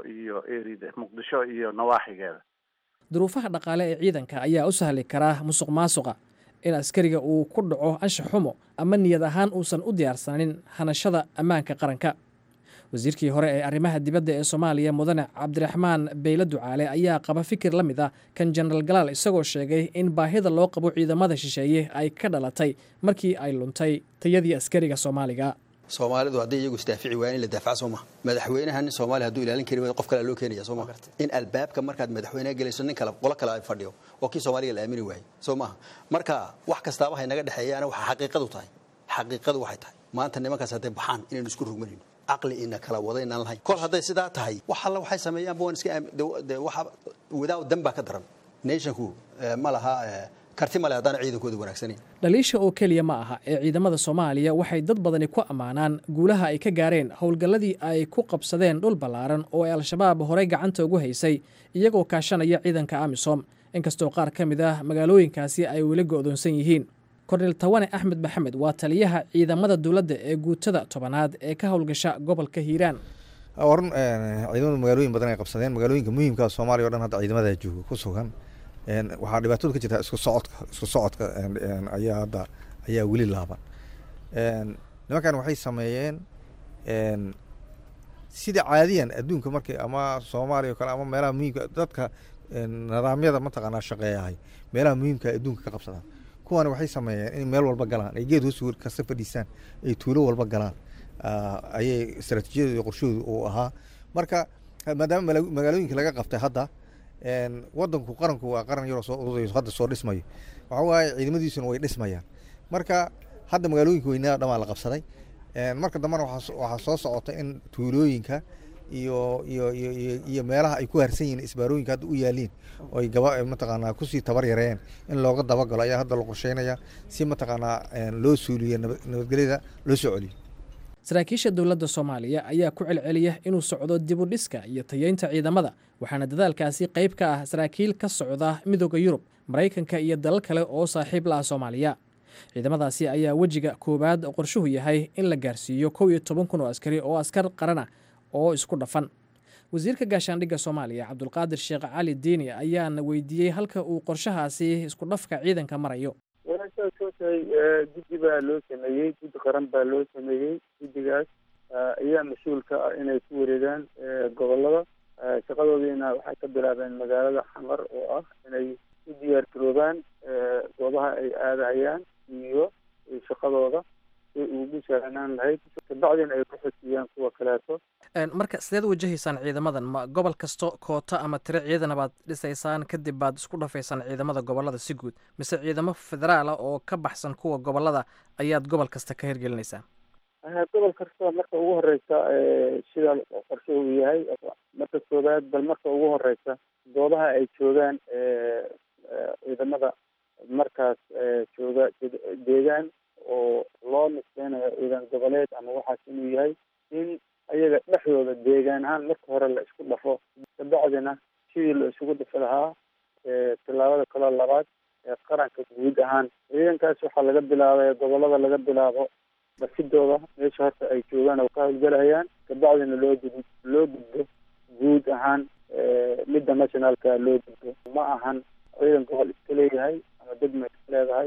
iyo nawaaxigeeda. duruufaha dhaqaale ee ciidanka ayaa u sahli karaa musuq maasuqa, in askariga uu ku dhaco anshax xumo ama niyad ahaan uusan u diyaarsanin hanashada ammaanka qaranka. wasiirkii hore ee arrimaha dibadda ee Soomaaliya mudane Cabdiraxmaan Beyle Ducaale ayaa qaba fikir la mid ah kan General Galaal, isagoo sheegay in baahida loo qabo ciidamada shisheeye ay ka dhalatay markii ay luntay tayadii askariga Soomaaliga. Soomaalidu haddii iyagu istaafici waayeen in la daafaco Soomaa madaxweynahan Soomaaliya hadduu ilaalin kari waayo qof kale loo keenaya Soomaa in albaabka markaad madaxweynaha galayso nin kale qolo kale ay fadhiyo oo kii Soomaaliya la aamini waayay Soomaa. marka wax kastaaba hay naga dhaxeeyaan waxa xaqiiqadu waxay tahay maanta nimankaas hadday baxaan inaynu isku rugmanayno aqli ina kala wadaynaan lahayn. kol hadday sidaa tahay waxay sameeyaan baan iska waxa wadaad damba ka daran nationku ma laha karti ma leh haddana ciidankooda wanaagsaneyn. dhaliisha oo keliya ma aha ee ciidamada Soomaaliya waxay dad badani ku ammaanaan guulaha ay ka gaareen howlgalladii ay ku qabsadeen dhul ballaaran oo ay al-shabaab horey gacanta ugu haysay iyagoo kaashanaya ciidanka AMISOM, inkastoo qaar ka mid ah magaalooyinkaasi ay weli go'doonsan yihiin. Kornel Tawane Axmed Maxamed waa taliyaha ciidamada dawladda ee guutada 10aad ee ka howlgasha gobolka Hiiraan. ciidamada magaalooyin badan ay qabsadeen, magaalooyinka muhiimka ah Soomaaliya oo dhan hadda ciidamada jooga ku sugan. waxaa dhibaatadu ka jirta isku socodka ayaa weli laaban. nimankan waxay sameeyeen sida caadiyan adduunka markay ama Soomaaliya kale ama meelaha muhiimka dadka nidaamyada mataqaanaa shaqeeyahay meelaha muhiimka adduunka ka qabsadaan. kuwan waxay sameeyeen in meel walba galaan, ay geed hoos kasta fadhiisaan, ay tuulo walba galaan. ayay istaraatiijiyadooda iyo qorshahooda uu ahaa. marka maadaama magaalooyinka laga qabtay hadda wadanku qaranku waa qaran yaroo soo urudayo hadda soo dhismayo, waxa waaye ciidamadiisuna way dhismayaan. marka hadda magaalooyinka weynaa dhamaan la qabsaday. marka dambana waxaa soo socota in tuulooyinka iyo meelaha ay ku harsan yihiin isbaarooyinka hadda u yaaliin oo ay mataqaanaa kusii tabar yareeyeen in looga dabagalo ayaa hadda la qorsheynaya si mataqaanaa loo suuliyo nabadgelyada loo soo celiyo. saraakiisha dawladda Soomaaliya ayaa ku celceliya inuu socdo dib u dhiska iyo tayeynta ciidamada, waxaana dadaalkaasi qayb ka ah saraakiil ka socda midowga Yurub, Mareykanka iyo dalal kale oo saaxiib la ah Soomaaliya. ciidamadaasi ayaa wejiga koobaad qorshuhu yahay in la gaarsiiyo 11,000 oo askari oo askar qarana oo isku dhafan. wasiirka gaashaandhigga Soomaaliya Cabdulqaadir Sheekh Cali Diini ayaana weydiiyey halka uu qorshahaasi isku dhafka ciidanka marayo. guddi baa loo sameeyey, guddi qaran baa loo sameeyey. guddigaas ayaa mas-uul ka ah inay ku wareegaan gobolada. shaqadoodiina waxay ka bilaabeen magaalada Xamar oo ah inay u diyaar garoobaan goobaha ay aadayaan iyo shaqadooda si ugu sahlanaan lahayd, kabacdina ay ku xusiyaan kuwa kaleeto. marka sideed wajahaysaan ciidamadan? ma gobol kasto koota ama tiro ciidana baad dhisaysaan kadib baad isku dhafaysaan ciidamada gobolada si guud, mise ciidamo federaal ah oo ka baxsan kuwa gobolada ayaad gobol kasta ka hirgelinaysaan? gobol kasta marka ugu horeysa sida qorshe uu yahay, marka koobaad bal marka ugu horeysa goobaha ay joogaan ciidamada markaas jooga deegaan oo loo nisbeynayo ciidan goboleed ama waxaas inuu yahay in ayaga dhexdooda deegaan ahaan marka hore la isku dhafo, kabacdina sidii la isugu dhafi lahaa tilaabada kale labaad ee qaranka guud ahaan. ciidankaas waxaa laga bilaabay gobolada laga bilaabo dhasidooda meesha horta ay joogaan oo ka howlgalayaan, kabacdina loo gudbo guud ahaan midda nationalka loo gudbo. ma ahan ciidan gobol iska leeyahay ama degma iska leedahay.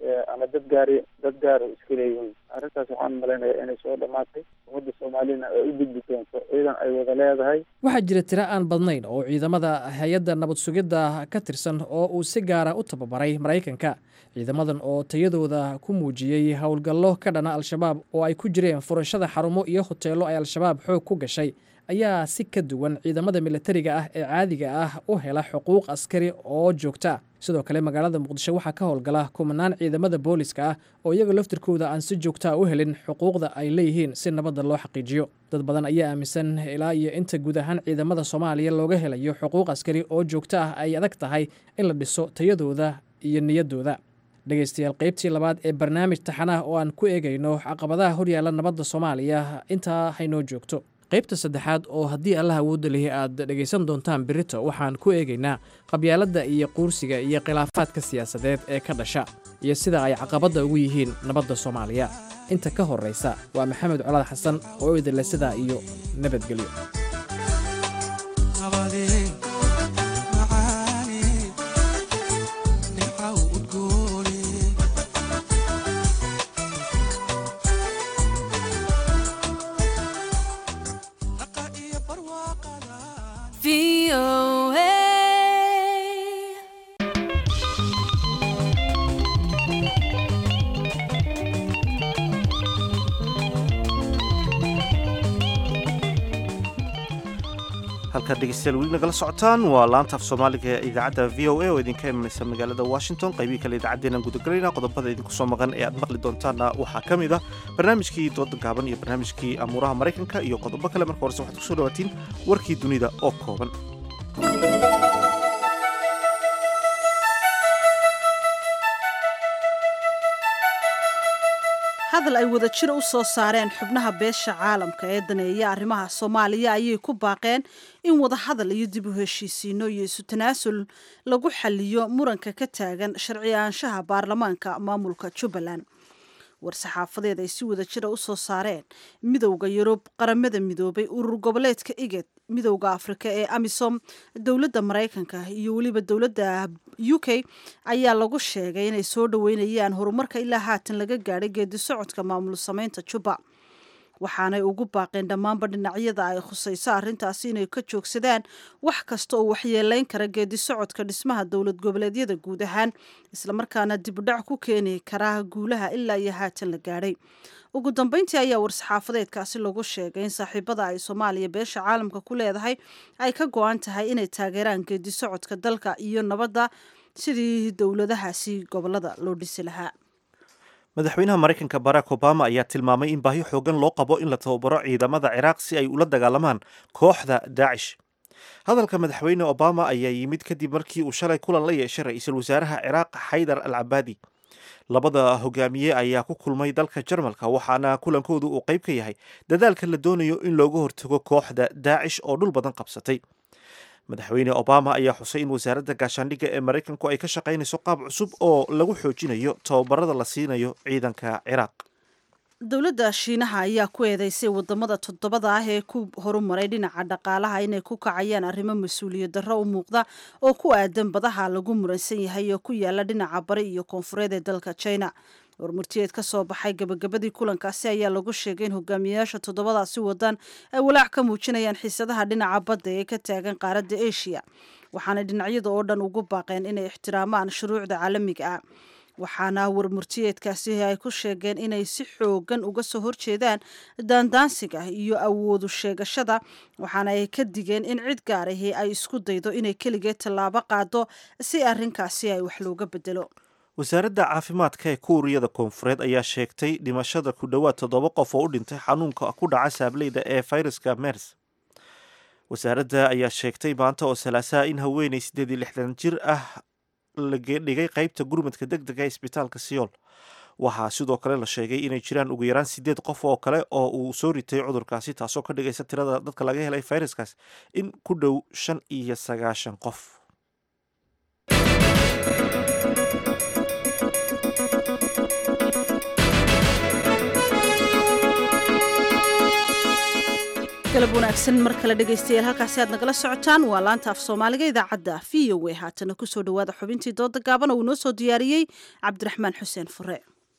ama dad gaar iska leeyihiin. Arrintaas waxaan malaynayaa inay soo dhamaatay, ummadda Soomaaliyana ay u gudbi doonto ciidan ay wada leedahay. waxaa jira tiro aan badnayn oo ciidamada hay-adda nabad sugidda ka tirsan oo uu si gaara u tababaray Maraykanka. ciidamadan oo tayadooda ku muujiyey howlgallo ka dhana al-shabaab oo ay ku jireen furashada xarumo iyo hoteelo ay al-shabaab xoog ku gashay ayaa si ka duwan ciidamada militariga ah ee caadiga ah u hela xuquuq askari oo joogta. sidoo kale magaalada muqdisho waxaa ka howlgala kumanaan ciidamada booliska ah oo iyaga laftirkooda aan si joogta u helin xuquuqda ay leeyihiin si nabadda loo xaqiijiyo. dad badan ayaa aaminsan ilaa iyo inta guud ahaan ciidamada Soomaaliya looga helayo xuquuq askari oo joogta ah ay adag tahay in la dhiso tayadooda iyo niyadooda. dhegaystayaal qaybtii labaad ee barnaamij taxanaha oo aan ku eegayno caqabadaha horyaala nabadda Soomaaliya intaa haynoo joogto. qaybta saddexaad oo haddii Allah awoodda lehi aad dhegaysan doontaan berito waxaan ku eegaynaa qabyaaladda iyo quursiga iyo khilaafaadka siyaasadeed ee ka dhasha iyo sida ay caqabadda ugu yihiin nabadda Soomaaliya. inta ka horraysa waa Maxamed Colaad Xasan oo idinle sidaa iyo nabadgelyo. halkaad dhegeystayaal weli nagala socotaan waa laanta af soomaaliga ee idaacadda v o a oo idinka imanaysa magaalada washington. qaybihii kale idaacaddeena gudagalayna qodobada idinku soo maqan ee aad maqli doontaanna waxaa ka mid ah barnaamijkii dooda gaaban iyo barnaamijkii amuuraha maraykanka iyo qodobo kale. marka horese waxaad kusoo dhawaatiin warkii dunida oo kooban. hadal ay wada jir u soo saareen xubnaha beesha caalamka ee daneeya arrimaha Soomaaliya ayay ku baaqeen in wada hadal iyo dib u heshiisiino iyo isu tanaasul lagu xalliyo muranka ka taagan sharci ahaanshaha baarlamaanka maamulka Jubbaland. war-saxaafadeed ay si wada jira u soo saareen midowga Yurub, qaramada midoobay, urur goboleedka IGAD, midowga Afrika ee AMISOM, dowladda Maraykanka iyo waliba dowladda UK ayaa lagu sheegay inay soo dhaweynayaan horumarka ilaa haatan laga gaadhay geedi socodka maamul samaynta Jubba. waxaanay ugu baaqeen dhammaanba dhinacyada ay khusayso arrintaasi inay ka joogsadaan wax kasta oo waxyeelayn kara geedi socodka dhismaha dowlad goboleedyada guud ahaan, islamarkaana dibudhac ku keeni kara guulaha ilaa iyo haatan la gaadhay. ugu dambeyntii ayaa war-saxaafadeedkaasi lagu sheegay in saaxiibada ay Soomaaliya beesha caalamka ku leedahay ay ka go-an tahay inay taageeraan geedi socodka dalka iyo nabadda sidii dowladahaasi gobolada loo dhisi lahaa. madaxweynaha Maraykanka Barack Obama ayaa tilmaamay in baahi xoogan loo qabo in la tababaro ciidamada Ciraaq si ay ula dagaalamaan kooxda Daesh. hadalka madaxweyne Obama ayaa yimid kadib markii uu shalay kulan la yeeshay ra'iisul wasaaraha Ciraaq Haydar al-Abadi. labada hogaamiye ayaa ku kulmay dalka Jarmalka waxaana kulankoodu uu qayb ka yahay dadaalka la doonayo in looga hortago kooxda Daesh oo dhul badan qabsatay. madaxweyne Obama ayaa xusay in wasaaradda gaashaandhigga ee Maraykanku ay ka shaqaynayso qaab cusub oo lagu xoojinayo tababarada la siinayo ciidanka Ciraaq. dowladda Shiinaha ayaa ku eedeysay wadamada toddobada ah ee ku horumaray dhinaca dhaqaalaha inay ku kacayaan arrimo mas'uuliyad darro u muuqda oo ku aadan badaha lagu muransan yahay oo ku yaala dhinaca bari iyo koonfureed ee dalka China. warmurtiyeed ka soo baxay gabagabadii kulankaasi ayaa lagu sheegay in hogaamiyayaasha toddobadaasi wadan ay walaac ka muujinayaan xiisadaha dhinaca badda ee ka taagan qaaradda Asia, waxaana dhinacyada oo dhan ugu baaqeen inay ixtiraamaan shuruucda caalamiga ah. waxaana warmurtiyeedkaasi ay ku sheegeen inay si xoogan uga soo horjeedaan daandaansiga iyo awoodu sheegashada, waxaana ay ka digeen in cid gaar ahi ay isku daydo inay keligeed tallaabo qaado si arrinkaasi ay wax looga bedelo. wasaaradda caafimaadka ee Kuuriyada Koonfureed ayaa sheegtay dhimashada ku dhowaad 7 qof oo u dhintay xanuunka ku dhaca saableyda ee fayraska MERS. wasaaradda ayaa sheegtay maanta oo Salaasaa in haweeney 86 jir ah laga dhigay qaybta gurmadka degdega ee isbitaalka Seoul. waxaa sidoo kale la sheegay inay jiraan ugu yaraan 8 qof oo kale oo uu soo ritay cudurkaasi, taasoo ka dhigaysa tirada dadka laga helay fayraskaas in ku dhow 95 qof. galab wanaagsan mar kale dhegaystayaal halkaasi aad nagala socotaan waa laanta af soomaaliga idaacadda v o a haatana kusoo dhawaada xubintii dooda gaaban oo uu noo soo diyaariyey cabdiraxmaan xuseen fure.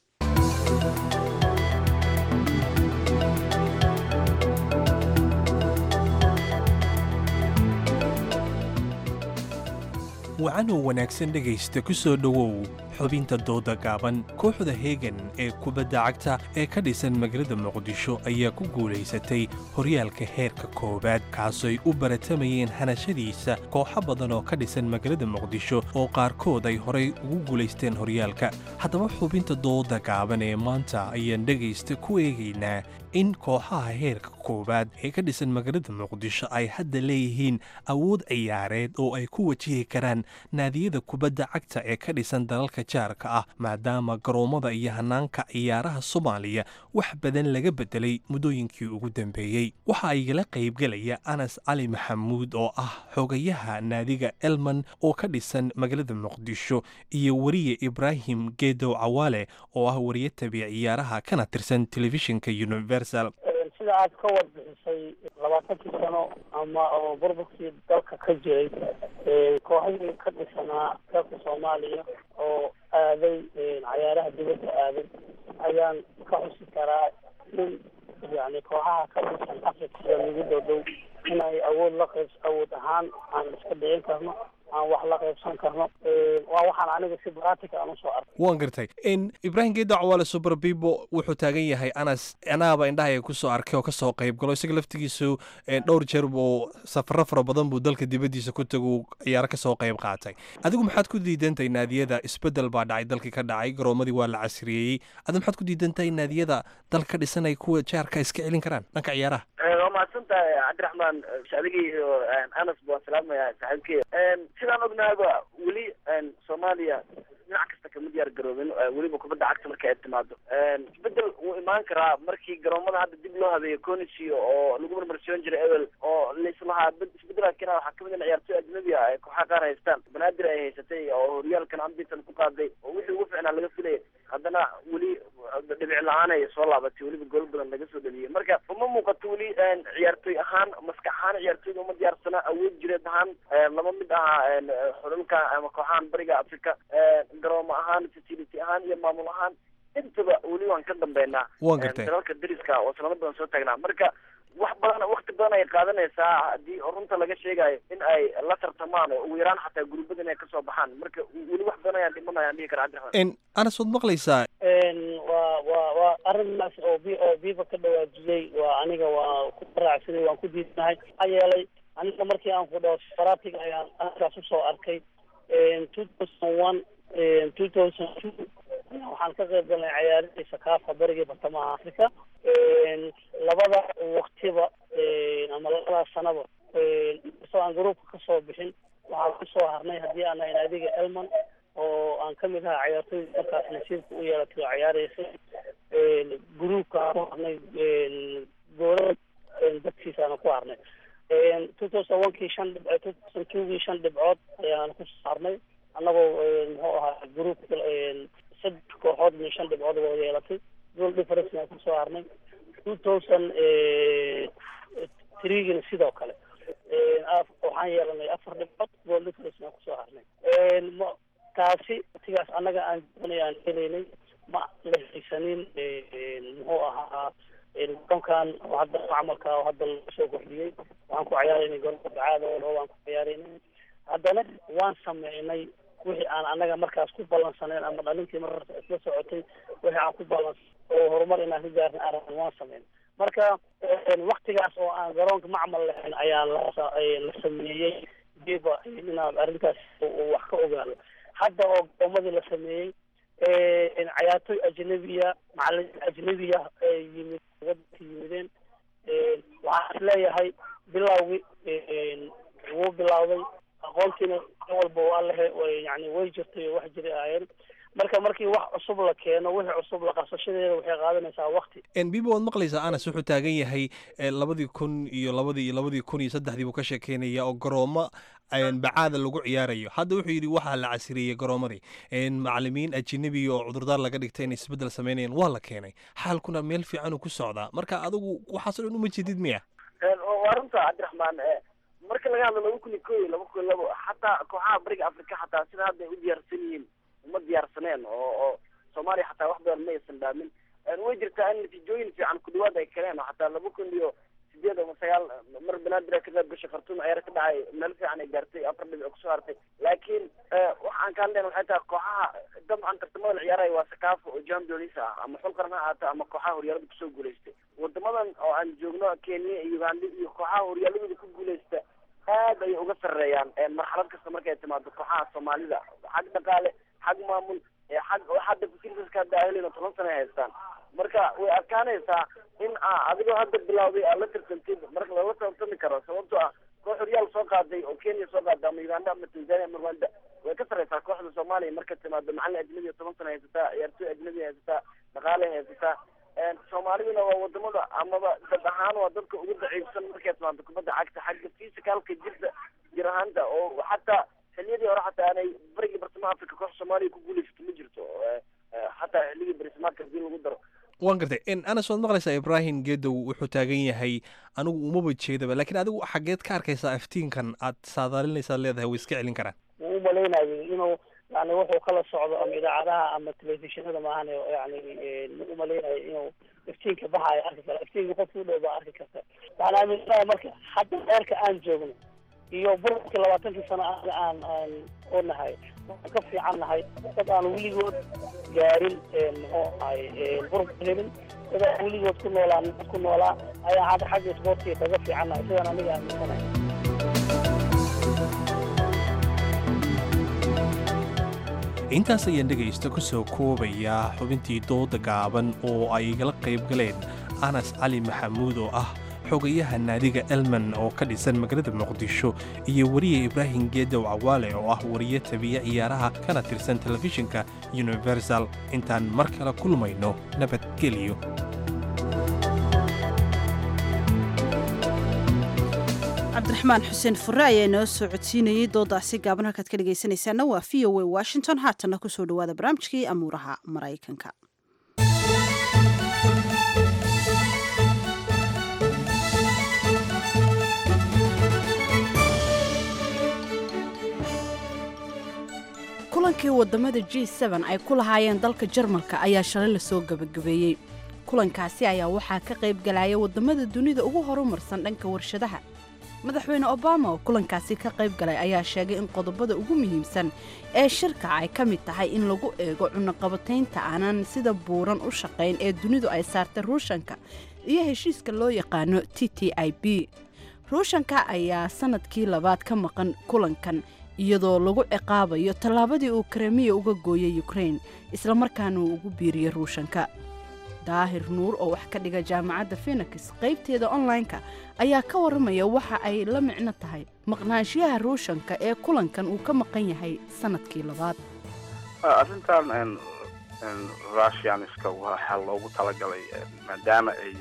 wacanoo wanaagsan dhegaysta ku soo dhowow xubinta dooda gaaban. kooxda heegan ee kubadda cagta ee ka dhisan magaalada muqdisho ayaa ku guulaysatay horyaalka heerka koowaad kaasooy u baratamayeen hanashadiisa kooxo badan oo ka dhisan magaalada muqdisho oo qaarkood ay horay ugu guulaysteen horyaalka. haddaba xubinta dooda gaaban ee maanta ayaan dhegaysta ku eegaynaa in kooxaha heerka koowaad ee ka dhisan magaalada muqdisho ay hadda leeyihiin awood ciyaareed oo ay ku wajihi karaan naadiyada kubadda cagta ee ka dhisan dalalka jaarka ah maadaama garoommada iyo hanaanka ciyaaraha soomaaliya wax badan laga bedelay muddooyinkii ugu dambeeyey. waxa igala qaybgelaya anas cali maxamuud oo ah xogayaha naadiga elman oo ka dhisan magaalada muqdisho iyo weriye ibraahim geedow cawaale oo ah wariye tabiic ciyaaraha kana tirsan telefishinka universal. sida aad ka warbixisay 20 sano ama oo burburkii dalka ka jiray kooxihii ka dhisanaa dalka Soomaaliya oo aaday ciyaaraha dibadda aaday ayaan ka xusi karaa in yani kooxaha ka dhisan Afrika lagu doodo inay awood ahaan aan iska dhigin karno aan wax la qaybsan karno waa waxaan aniga si practical aan soo arkay. waan gartay in Ibrahim Geedo Cawaale Super Bibo wuxuu taagan yahay anaaba indhaha ku soo arkay oo ka soo qayb galo isaga laftigiisu dhowr jeer buu safar fara badan buu dalka dibadiisa ku tago ciyaar ka soo qayb qaatay. adigu maxaad ku diidantay naadiyada isbedel baa dhacay dalkii ka dhacay garoomadii waa la casriyeeyay adigu maxaad ku diidantay naadiyada dalka dhisanay kuwa jaarka iska celin karaan dhanka ciyaaraha. waa mahadsantahay cabdiraxmaan adigii iyo anas baan salaamayaa saaxiibkey. sidaan ognaaba weli Soomaaliya dhinac kasta kama diyaar garoobin weliba kubadda cagta marka ay timaado isbedel wuu imaan karaa markii garoomada hadda dib loo habeeyo Conisio oo lagu marmarsiin jiray Ebel oo laislahaa isbedel keenaa waxaa kamid ah ciyaartoy ajnabi ah ay kooxaha qaar haystaan banaadir ay haysatay oo horyaalkan ambitan ku qaaday oo wixii ugu fiicnaa laga filayay haddana weli dhibic la-aan ay soo laabatay weliba gool badan laga soo dhaliyay marka uma muuqato weli ciyaartoy ahaan maskax ahaan ciyaartoyda uma diyaarsana awood jireed ahaan lama mid aha xululka ama kooxahan bariga Afrika garoomo ahaan facility ahaan iyo maamul ahaan intaba weli waan ka dambeynaa dalalka dariska oo sanado badan soo taagnaa marka wax badan waqti badan ay qaadanaysaa haddii runta laga sheegayo in ay la tartamaan oo ugu yaraan xataa guruubada inay kasoo baxaan marka weli wax badan ayaan dhimanayaan dhihi karaa cabdiraxmaan. anas waad maqlaysaa waa arrintaas oo biiba ka dhawaajiyey waa aniga waa ku raacsanay waan ku diidnahay maxaa yeelay aniga markii aan ku dhaho faraatiga ayaan arrinkaas usoo arkay 2001 2002 waxaan ka qayb galnay ciyaarihii Sakafa bariga bartamaha Afrika labada waqtiba ama labada sanaba soo aan gruubka ka soo bixin waxaan ku soo harnay haddii aan ahay naadiga Elman oo aan ka mid ahaa ciyaartoyda markaas nasiibka u yeelatay ciyaaraysa gruubka ku harnay goolal dadkiisana ku harnay 2001kii 5 dhibcood ayaan ku saarnay annagoo muxuu ahaa gruubka 3 kooxood min 5 dhibcood oo yeelatay goal difference ku soo harnay 2003 sidoo kale waxaan yeelanay 4 dhibcood goal difference ku soo harnay taasi tigaas annaga aan doonayaan helaynay ma la haysanin muxuu ahaa nidaamkan hadda camalka hadda soo kordhiyey waxaan ku ciyaaraynay goolka caada oo waan ku ciyaaraynay haddana waan sameynay wixii aan annaga markaas ku ballansanayn ama dhalintii markaas isla socotay wixii aan ku ballansan oo horumar inaan ka gaarnay arrin waan sameyn marka waqtigaas oo aan garoonka macmal lahayn ayaa la sameeyey diba inaad arrintaas wax ka ogaado hadda oo garoomadii la sameeyey ciyaartoy ajnabiya macallin ajnabiya yimid waddanka yimideen waxaan isleeyahay bilowgii wuu bilowday aqoontiina walba waa lehe yani way jirtay oo wax jiray ahaayeen marka markii wax cusub la keeno wixii cusub la qabsashadeeda waxay qaadanaysaa waqti. bibo waad maqlaysaa anas wuxuu taagan yahay 2003 buu ka sheekeynaya oo garoomo bacaada lagu ciyaarayo hadda wuxuu yidhi waxaa la casriyeeyey garoomadii macalimiin ajnabi oo cudurdaar laga dhigtay inay isbedel samaynayaan waa la keenay xaalkuna meel fiican uu ku socdaa marka adigu waxaasoo dhan uma jeedid miya waa runta cabdiraxmaan marka laga hadlo 2001 2002 xataa kooxaha bariga afrika xataa sida hadda ay u diyaarsan yihiin uma diyaarsaneen oo soomaaliya xataa wax badan ma aysan dhaamin way jirtaa in natiijooyin fiican ku dhawaad ay keeneen xataa 2008 ama 9 mar banaadir ka qayb gashay Khartoum ciyaar ka dhacay meel fiican ay gaartay 4 dhibic ku soo hartay laakiin waxaan ka hadlaynaa waxay tahay kooxaha dabcan tartamada ciyaaraha waa sakaafo oo champions ah ama xul qaran ah ama kooxaha horyaalada ku soo guuleystay wadamadan oo aan joogno Kenya iyo Uganda iyo kooxaha horyaalada ku guuleystay aad ay uga sareeyaan marxalad kasta markay timaado kooxaha Soomaalida xag dhaqaale xag maamul xag hadda fikradiska daahilina 10 sano haystaan marka way adkaanaysaa in adigoo hadda bilowday la tartantid marka la tartami karo sababtoo ah koox horyaal soo qaaday oo Kenya soo qaaday ama Uganda ama Tanzania ama Rwanda way ka sareysaa kooxda Soomaaliya marka timaado macallin ajnabi 10 sano haysata ciyaartoy ajnabi haysata dhaqaale haysata Soomaaliduna waa wadamada amaba dad ahaan waa dadka ugu daciifsan markay timaado kubadda cagta xagga physicalka jirahanta oo xataa xilliyadii hore xataa aanay bariga bartamaha Afrika koox Soomaaliya ku guuleysatay ma jirto xataa xilligii barismaadka hadii lagu daro waan gartay in ana soo maqlaysaa Ibrahim Geedow wuxuu taagan yahay anigu uma jeedaba laakiin adigu xageed ka arkaysaa aftiinkan aad saadaalinaysaa leedahay way iska celin karaan wuu maleynayay inuu yani wuxuu kala socdo ama idaacadaha ama telefishinada maahan yani u maleynayay inuu iftiinka baxayo arki kara iftiinka qofku dhow baa arki karta waxaan aaminsanahay marka hadda heerka aan joogno iyo burburka 20 sano aan oo nahay waxaan ka fiican nahay dad aan weligood gaarin oo ay burburin dad aan weligood ku noolaa ayaa hadda xagga sportiga kaga fiican nahay sidaan aniga aaminsanahay intaas ayaan dhegaysta ku soo koobayaa xubintii dooda gaaban oo ay igala qayb galeen Anas Cali Maxamuud oo ah xogayaha naadiga Elman oo ka dhisan magaalada Muqdisho iyo wariye Ibrahim Geedow Cawaale oo ah wariye tabiya ciyaaraha kana tirsan telefishinka Universal intaan mar kale kulmayno nabadgelyo cabdiraxmaan xuseen furre ayaa inoo soo codsiinayay doodaasi gaaban halkaad ka dhegaysanaysaana waa VOA Washington haatana ku soo dhawaada barnaamijkii amuuraha Maraykanka kulankii wadamada G7 ay ku lahaayeen dalka Jarmalka ayaa shalay la soo gabagabeeyay kulankaasi ayaa waxaa ka qayb galaya wadamada dunida ugu horumarsan dhanka warshadaha madaxweyne Obama oo kulankaasi ka qayb galay ayaa sheegay in qodobada ugu muhiimsan ee shirka ay ka mid tahay in lagu eego cunaqabataynta aanan sida buuran u shaqayn ee dunidu ay saartay Ruushka iyo heshiiska loo yaqaano TTIP Ruushka ayaa sanadkii labaad ka maqan kulankan iyadoo lagu ciqaabayo tallaabadii uu Crimea uga gooyay Ukraine isla markaana uu ugu biiriyay Ruushka daahir nuur oo wax ka dhiga jaamacadda Phoenix qaybteeda online-ka ayaa ka waramaya waxa ay la micno tahay maqnaanshiyaha Ruushka ee kulankan uu ka maqan yahay sanadkii labaad arrintan Russianiska waxa loogu talagalay maadaama ay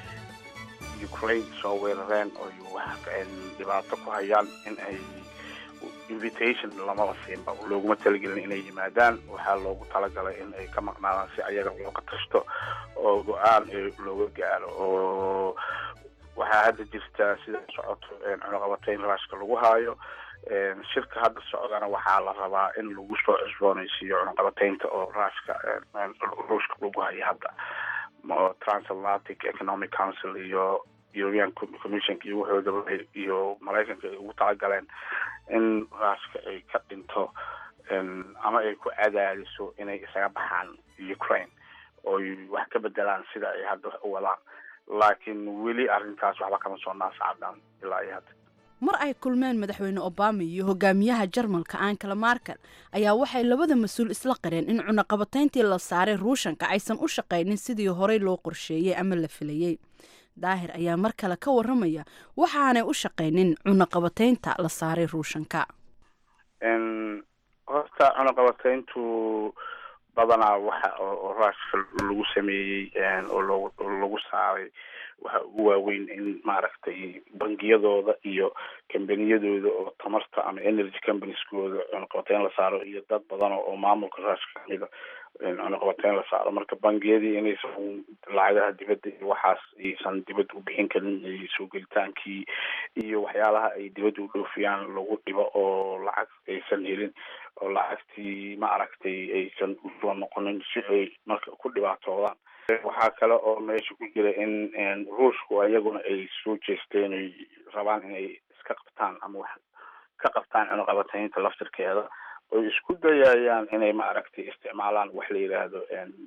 Ukraine soo weerareen oo dhibaato ku hayaan in ay invitation lama siinba looguma talagelin inay yimaadaan waxaa loogu talagalay in ay ka maqnaadaan si ayaga looga tashto oo go'aan looga gaaro oo waxaa hadda jirta sida socoto cunaqabatayn Ruushka lagu haayo shirka hadda socdana waxaa la rabaa in lagu soo cusboonaysiiyo cunaqabataynta oo Ruushka lagu hayo hadda Transatlantic Economic Council iyo European Commission iyo wuxuu iyo Mareykanka ay ugu talagaleen in Ruushka ay ka dhinto ama ay ku cadaadiso inay isaga baxaan Ukraine oo wax ka bedelaan sida ay hadda u wadaan laakiin weli arrintaas waxba kama soo naasacadaan ilaa iyo hadda mar ay kulmeen madaxweyne Obama iyo hogaamiyaha Jarmalka Angela Merkel ayaa waxay labada mas'uul isla qareen in cunaqabatayntii la saaray Ruushka aysan u shaqeynin sidii hore loo qorsheeyay ama la filayay daahir ayaa mar kale ka waramaya waxaanay u shaqeynin cunaqabataynta la saaray Ruushka horta cunaqabatayntu badanaa waxa oo ruushka lagu sameeyey oo lagu saaray waxa ugu waaweyn in maaragtay bangiyadooda iyo kambaniyadooda oo tamarta ama energy companieskooda cunaqabateyn la saaro iyo dad badan oo maamulka ruushka kamida cunaqabateyn la saaro marka bangiyadii inaysan lacagaha dibadda iyo waxaas aysan dibadda u bixin karin soo gelitaankii iyo waxyaalaha ay dibadda u dhoofiyaan lagu dhibo oo lacag aysan helin oo lacagtii maaragtay aysan usoo noqonin si ay marka ku dhibaatoodaan waxaa kale oo meesha ku jira in ruushku iyaguna ay soo jeesteen ay rabaan inay iska qabtaan ama wax ka qabtaan cunaqabateynta laftirkeeda oo isku dayayaan inay maaragtay isticmaalaan wax la yidhaahdo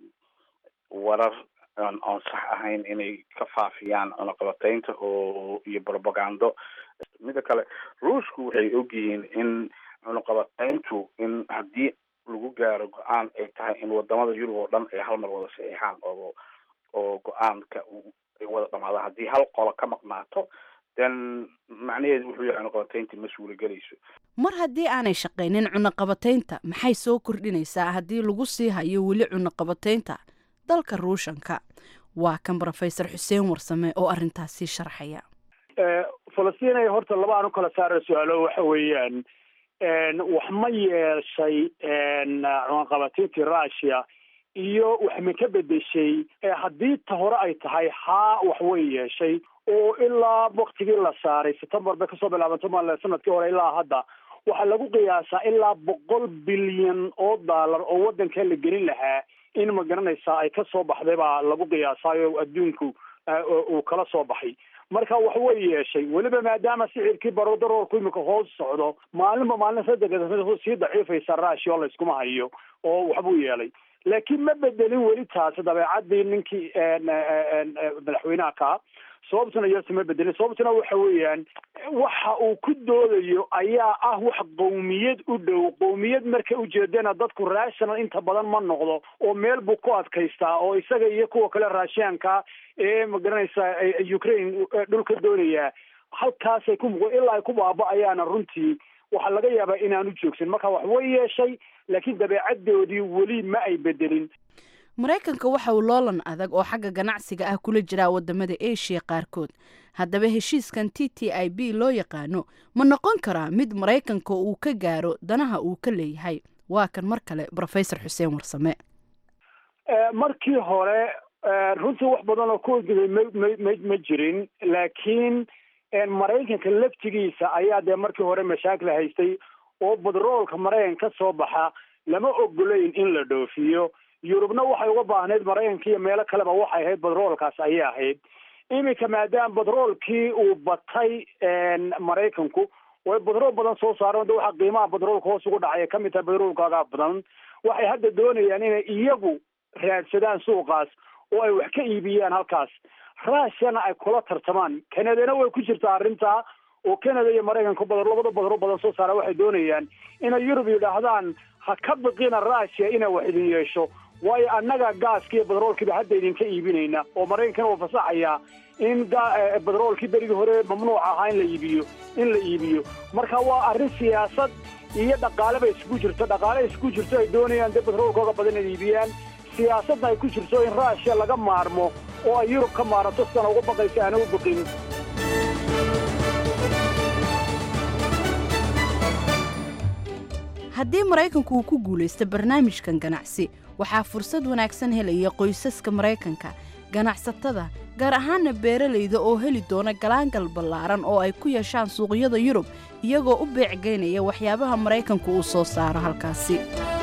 warar oon sax ahayn inay ka faafiyaan cunaqabateynta oo iyo propagando mida kale ruushku waxay ogyihiin in cunaqabateyntu in haddii lagu gaaro go-aan ay tahay in wadamada yurub oo dhan ay hal mar wada saxiixaan oo go-aanka ay wada dhamaadaan haddii hal qolo ka maqnaato then macnaheedu wuxuu yahay cunaqabateynta ma suuragelayso mar haddii aanay shaqaynin cunaqabateynta maxay soo kordhinaysaa haddii lagu sii hayo weli cunaqabateynta dalka ruushanka waa kan brofesor xuseen warsame oo arrintaasi sharxaya falastiin horta laba aan u kala saara su-aalo waxa weeyaan wax ma yeeshay cunaqabateyntii russia iyo wax ma ka bedeshay haddii ta hore ay tahay wax way yeeshay oo ilaa waktigii la saaray september bay kasoo bilaabanto sanadkii hore ilaa hadda waxaa lagu qiyaasaa ilaa 100 bilyan oo dollar oo wadanka la gelin lahaa in ma garanaysaa ay kasoo baxday baa lagu qiyaasaayo adduunku uu kala soo baxay marka wax way yeeshay weliba maadaama sicirkii barodaroorku imika hoos socdo maalinba maalin sii daciifaysa russia oo layskuma hayo oo waxbuu yeelay laakiin ma bedelin weli taasi dabeecadii ninkii madaxweynaha ka sababtuna iyose ma bedelin sababtuna waxa weeyaan waxa uu ku doodayo ayaa ah wax qowmiyad u dhow qowmiyad marka ujeedana dadku rational inta badan ma noqdo oo meel buu ku adkaystaa oo isaga iyo kuwa kale raashiyaanka ee magaranaysa ukraine dhulka doonaya halkaasay ku ilaa ay ku baaba-ayaana runtii waxaa laga yaabaa inaanu joogsan marka wax way yeeshay laakiin dabeecadoodii weli ma ay bedelin maraykanka waxa uu loolan adag oo xagga ganacsiga ah kula jiraa wadamada asia qaarkood haddaba heshiiskan TTIP loo yaqaano ma noqon karaa mid maraykanka uu ka gaaro danaha uu ka leeyahay waa kan mar kale brofesor xuseen warsame markii hore runtii wax badan oo ku ogday ma jirin laakiin maraykanka laftigiisa ayaa dee markii hore mashaakil haystay oo badroolka maraykanka ka soo baxa lama ogolayn in la dhoofiyo yurubna waxay uga baahnayd maraykanka iyo meelo kaleba waxay ahayd badroolkaas ayay ahayd iminka maadaama badroolkii uu batay maraykanku way badrool badan soo saareen de waxa qiimaha badroolka hoos ugu dhacaya kamid tahay badroolkaaga badan waxay hadda doonayaan inay iyagu raadsadaan suuqaas oo ay wax ka iibiyaan halkaas ruushana ay kula tartamaan kanadana way ku jirtaa arrintaa oo canada iyo maraykanka labada badrool badan soo saara waxay doonayaan inay yurub yidhaahdaan ha ka biqina russia inay wax idin yeesho waayo annaga gaaska iyo badroolkiiba hadda idinka iibinayna oo maraykankana waa fasaxayaa in badroolkii berigii hore mamnuuc ahaa in la iibiyo marka waa arrin siyaasad iyo dhaqaaleba isku jirto ay doonayaan dee badroolkooga badan inay iibiyaan siyaasadna ay ku jirto in russia laga maarmo oo ay yurub ka maarato sidana uga baqaysa aana u baqin haddii maraykanku uu ku guulaysto barnaamijkan ganacsi waxaa fursad wanaagsan helaya qoysaska maraykanka ganacsatada gaar ahaana beeralayda oo heli doona galaangal ballaaran oo ay ku yeeshaan suuqyada yurub iyagoo u beecgeynaya waxyaabaha maraykanku uu soo saaro halkaasi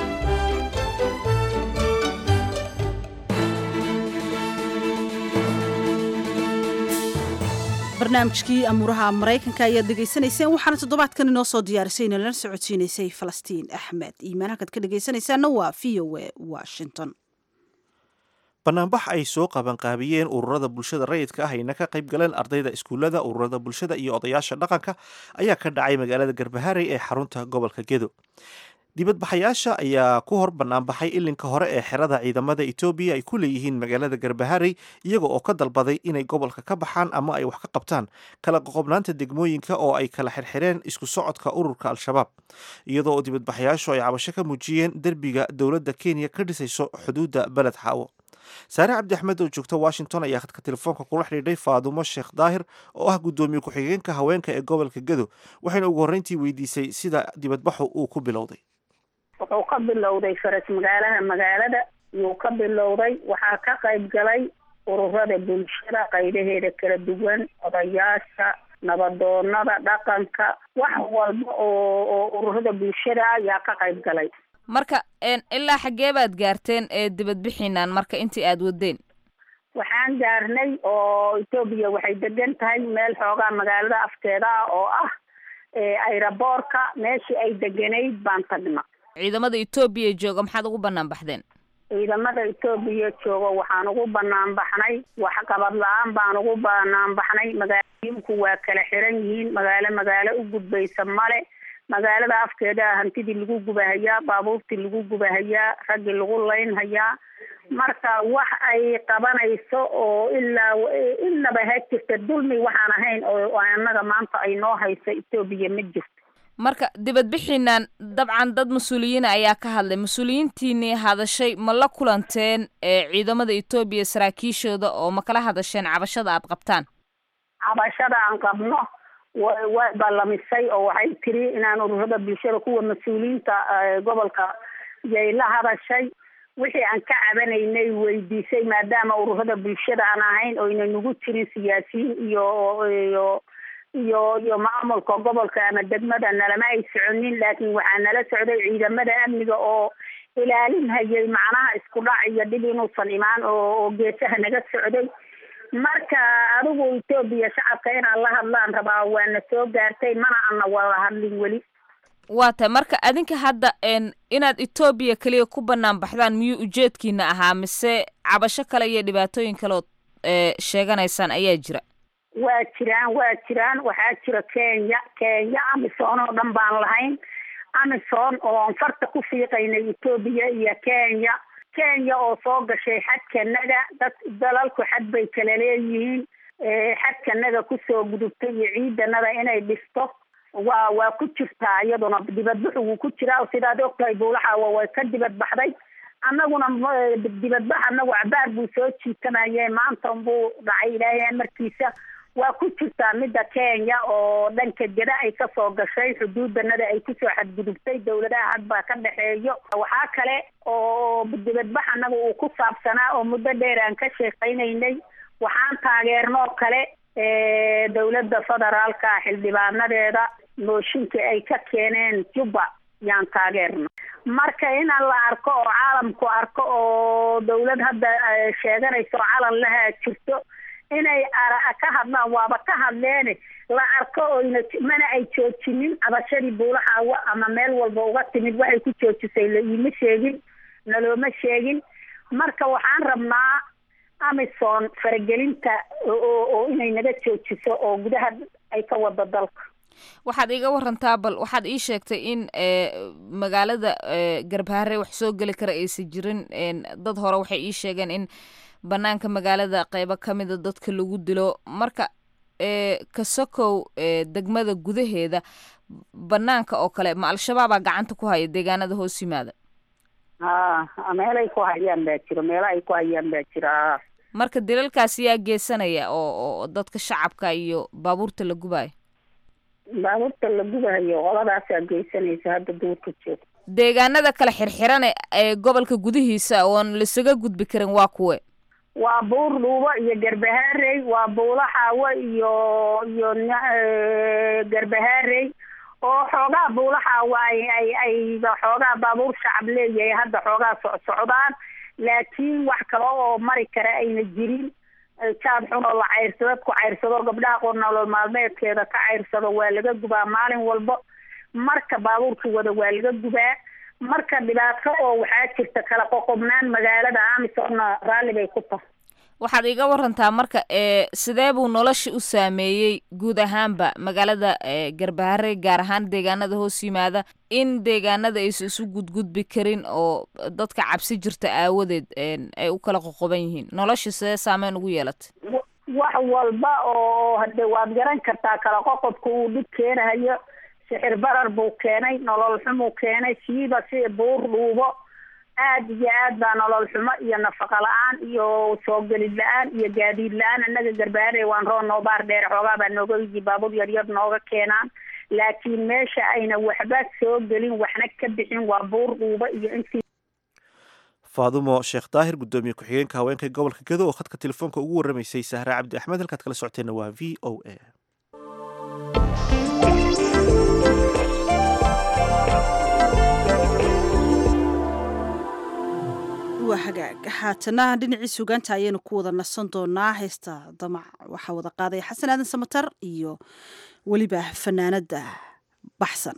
barnaamijkii amuuraha maraykanka ayaad dhegaysanayseen waxaana toddobaadkan inoo soo diyaarisay inala socodsiinaysay falastiin axmed iimaan halkaad ka dhegaysanaysaana waa v o a washington banaanbax ay soo qabanqaabiyeen ururada bulshada rayidka ah ayna ka qayb galeen ardayda iskuullada ururada bulshada iyo odayaasha dhaqanka ayaa ka dhacay magaalada garbaharey ee xarunta gobolka gedo dibadbaxayaasha ayaa ku hor banaanbaxay ilinka hore ee xerada ciidamada etoobiya ay ku leeyihiin magaalada garbaharey iyaga oo ka dalbaday inay gobolka ka baxaan ama ay wax ka qabtaan kala qoqobnaanta degmooyinka oo ay kala xirxireen isku socodka ururka al-shabaab iyadoo oo dibadbaxayaashu ay cabasho ka muujiyeen derbiga dowladda kenya ka dhisayso xuduudda beled xaawo saare cabdi axmed oo joogta washington ayaa khadka telefoonka kula xidhiidhay faadumo sheekh daahir oo ah guddoomiye ku-xigeenka haweenka ee gobolka gedo waxayna ugu horreyntii weydiisay sida dibadbaxu uu ku bilowday. wuxuu ka bilowday faras magaalada yuu ka bilowday waxaa ka qayb galay ururada bulshada qaybaheeda kala duwan odayaasha nabadoonada dhaqanka wax walba oo ururada bulshada ayaa ka qayb galay. marka ilaa xaggee baad gaarteen dibadbixiinaan marka intii aad wadeen? waxaan gaarnay oo etoobiya waxay degan tahay meel xoogaa magaalada afkeeda ah oo ah ayraboorka meeshii ay deganayd baan tagna. ciidamada etoobiya jooga maxaad ugu banaan baxdeen? ciidamada etoobiya jooga waxaan ugu banaan baxnay waxqabad la-aan baan ugu banaan baxnay. magaalooyinku waa kala xiran yihiin, magaalo u gudbaysa male. magaalada afkeeda hantidii lagu gubahayaa, baabuurtii lagu gubahayaa, raggii lagu laynhayaa. marka wax ay qabanayso oo ilaba ha jirta dulmi waxaan ahayn oo annaga maanta ay noo hayso etoobiya ma jirto. marka dibadbixiinaan dabcan dad mas-uuliyiina ayaa ka hadlay. mas-uuliyiintiinii hadashay ma la kulanteen ciidamada etoobiya saraakiishooda oo ma kala hadasheen cabashada aad qabtaan? cabashada aan qabno way ballamisay oo waxay tiri inaan ururada bulshada kuwa mas-uuliyiinta gobolka yay la hadashay. wixii aan ka cabanaynay weydiisay maadaama ururada bulshada aan ahayn oyna nagu jirin siyaasiyiin iyo maamulka gobolka ama degmada nalama ay soconin, laakiin waxaa nala socday ciidamada amniga oo ilaalinhayay macnaha isku dhac iyo dhib inuusan imaan oo geesaha naga socday. marka adigu etoobiya shacabka inaan la hadlaan rabaa waana soo gaartay mana ana wada hadlin weli. waa tahay marka adinka hadda inaad etoobiya keliya ku banaan baxdaan miyuu ujeedkiina ahaa mise cabasho kale iyo dhibaatooyin kaleod sheeganaysaan ayaa jira? waa jiraan waxaa jira kenya amisom oo dhan baan lahayn. amisom oon farta ku fiiqaynay etoobiya iyo kenya oo soo gashay xadkanaga. dalalku xad bay kala leeyihiin. xadkanaga kusoo gudubtay iyo ciidanada inay dhisto waa ku jirtaa iyaduna dibadbaxu wuu ku jiraa. sidaad ogtahay buulaxaawa way ka dibadbaxday. annaguna dibadbax anagu cabaar buu soo jiitamaye maanta unbuu dhacay ilaahay markiisa. waa ku jirtaa midda kenya oo dhanka geda ay kasoo gashay xuduudanada ay kusoo xadgudubtay dawladaha hadbaa ka dhexeeyo. waxaa kale oo dibadbax anaga uu ku saabsanaa oo muddo dheer aan ka sheekaynaynay. waxaan taageernoo kale dawladda federaalka xildhibaanadeeda mooshinka ay ka keeneen juba yaan taageerna. marka inaan la arko oo caalamku arko oo dawlad hadda sheeganayso calan lahaa jirto inay ka hadlaan waaba ka hadleene la arko oyna mana ay joojinin cabashadii buulaxaawa ama meel walba uga timid waxay ku joojisay la iima sheegin nalooma sheegin. marka waxaan rabnaa amisom faragelinta oo inay naga joojiso oo gudaha ay ka wado dalka. waxaad iga warantaa bal waxaad ii sheegtay in magaalada garbaharey wax soo geli kara aysan jirin. dad hore waxay ii sheegeen in banaanka magaalada qeybo kamida dadka lagu dilo. marka kasokow degmada gudaheeda banaanka oo kale ma al-shabaabaa gacanta ku haya deegaanada hoos yimaada? meelay ku hayaan baa jiro, meelo ay ku hayaan baa jira. marka dilalkaas yaa geysanaya oo dadka shacabka iyo baabuurta la gubayo? baabuurta la gubayo qoladaasaa geysanaysa hadda duurka joogta. deegaanada kala xirxiran ee gobolka gudihiisa oon laisaga gudbi karin waa kuwe? waa buur dhuubo iyo garbaharey, waa buulaxaawo iyo garbaharey oo xoogaa buulaxaawo ay xoogaa baabuur shacab leeyahay hadda xoogaa socdaan, laakiin wax kale oo mari kara ayna jirin. jaad xun oo la cayrsado ku cayrsado gabdhaha qoor nolol maalmeedkeeda ka cayrsado waa laga gubaa maalin walba. marka baabuurkii wada waa laga gubaa. marka dhibaato oo waxaa jirta kala qoqobnaan magaalada amisomna raalli bay ku tahay. waxaad iga warantaa marka sidee buu nolosha u saameeyey guud ahaanba magaalada Garbaharey gaar ahaan deegaanada hoos yimaada in deegaanada aysan isu gudgudbi karin oo dadka cabsi jirta aawadeed ay u kala qoqoban yihiin nolosha sidee saameyn ugu yeelatay wax walba oo hadde waad garan kartaa kala qoqobka uu dhib keenayo sixir barar buu keenay nolol xumuu keenay siiba si buur dhuubo aad iyo aad baa nolol xumo iyo nafaqa la-aan iyo soo gelid la-aan iyo gaadiid la-aan annaga Garbaharey waan roon noo baar dheer xoogaa baa nooga wiji baabuur yar yar nooga keenaan laakiin meesha ayna waxba soo gelin waxna ka bixin waa buur dhuubo iyo intii faadumo sheekh daahir gudoomiye ku-xigeenka haweenka gobolka Gedo oo khadka telefoonka ugu waramaysay Sahra Cabdi Axmed halkaad kala socoteena waa VOA waa hagaag haatana dhinacii sugaanta ayaynu ku wada nasan doonaa heesta damac waxaa wada qaadaya xasan aadan samatar iyo weliba fanaanada baxsan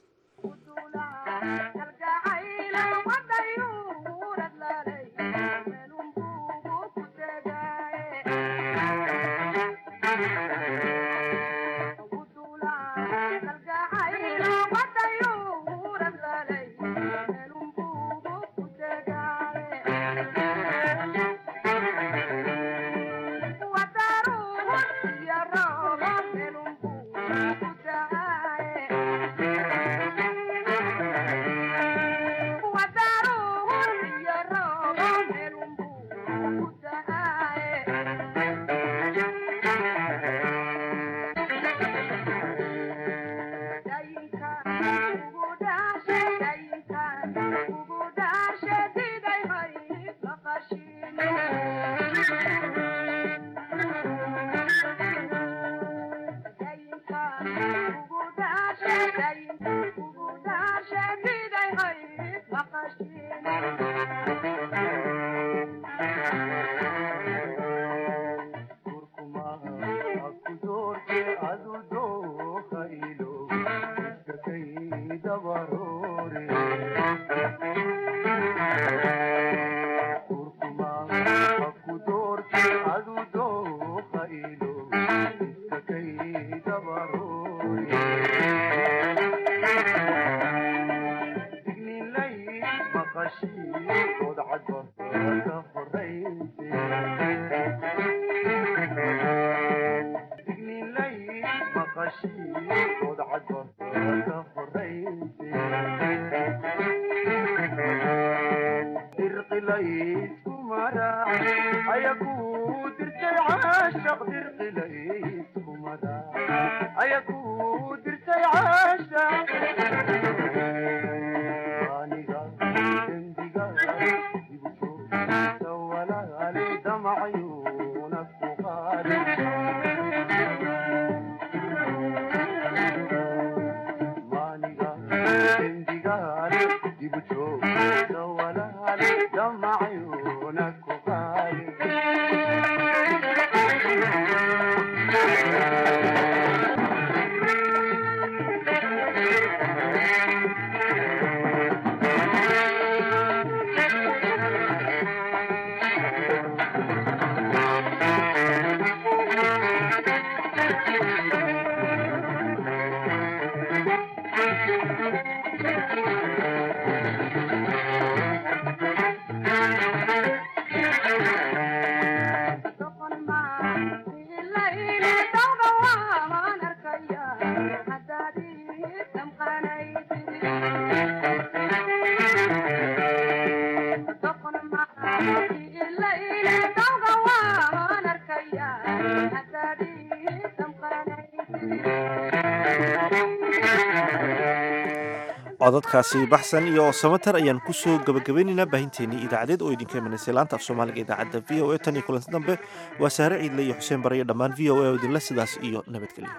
codadkaasi baxsan iyo samatar ayaan ku soo gabagabaynaynaa baahinteennii idaacadeed oo idinka imanaysa laanta af soomaaliga idaacadda v o a tan iyo kulanti dambe waa saare ciidle iyo xuseen bare iyo dhammaan v o a oo idinla sidaas iyo nabadgelyo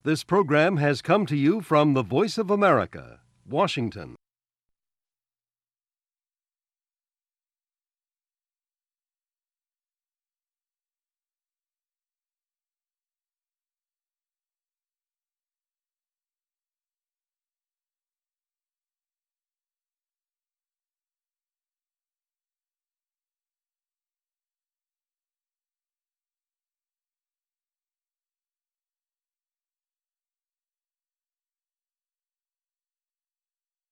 This program has come to you from the Voice of America, Washington.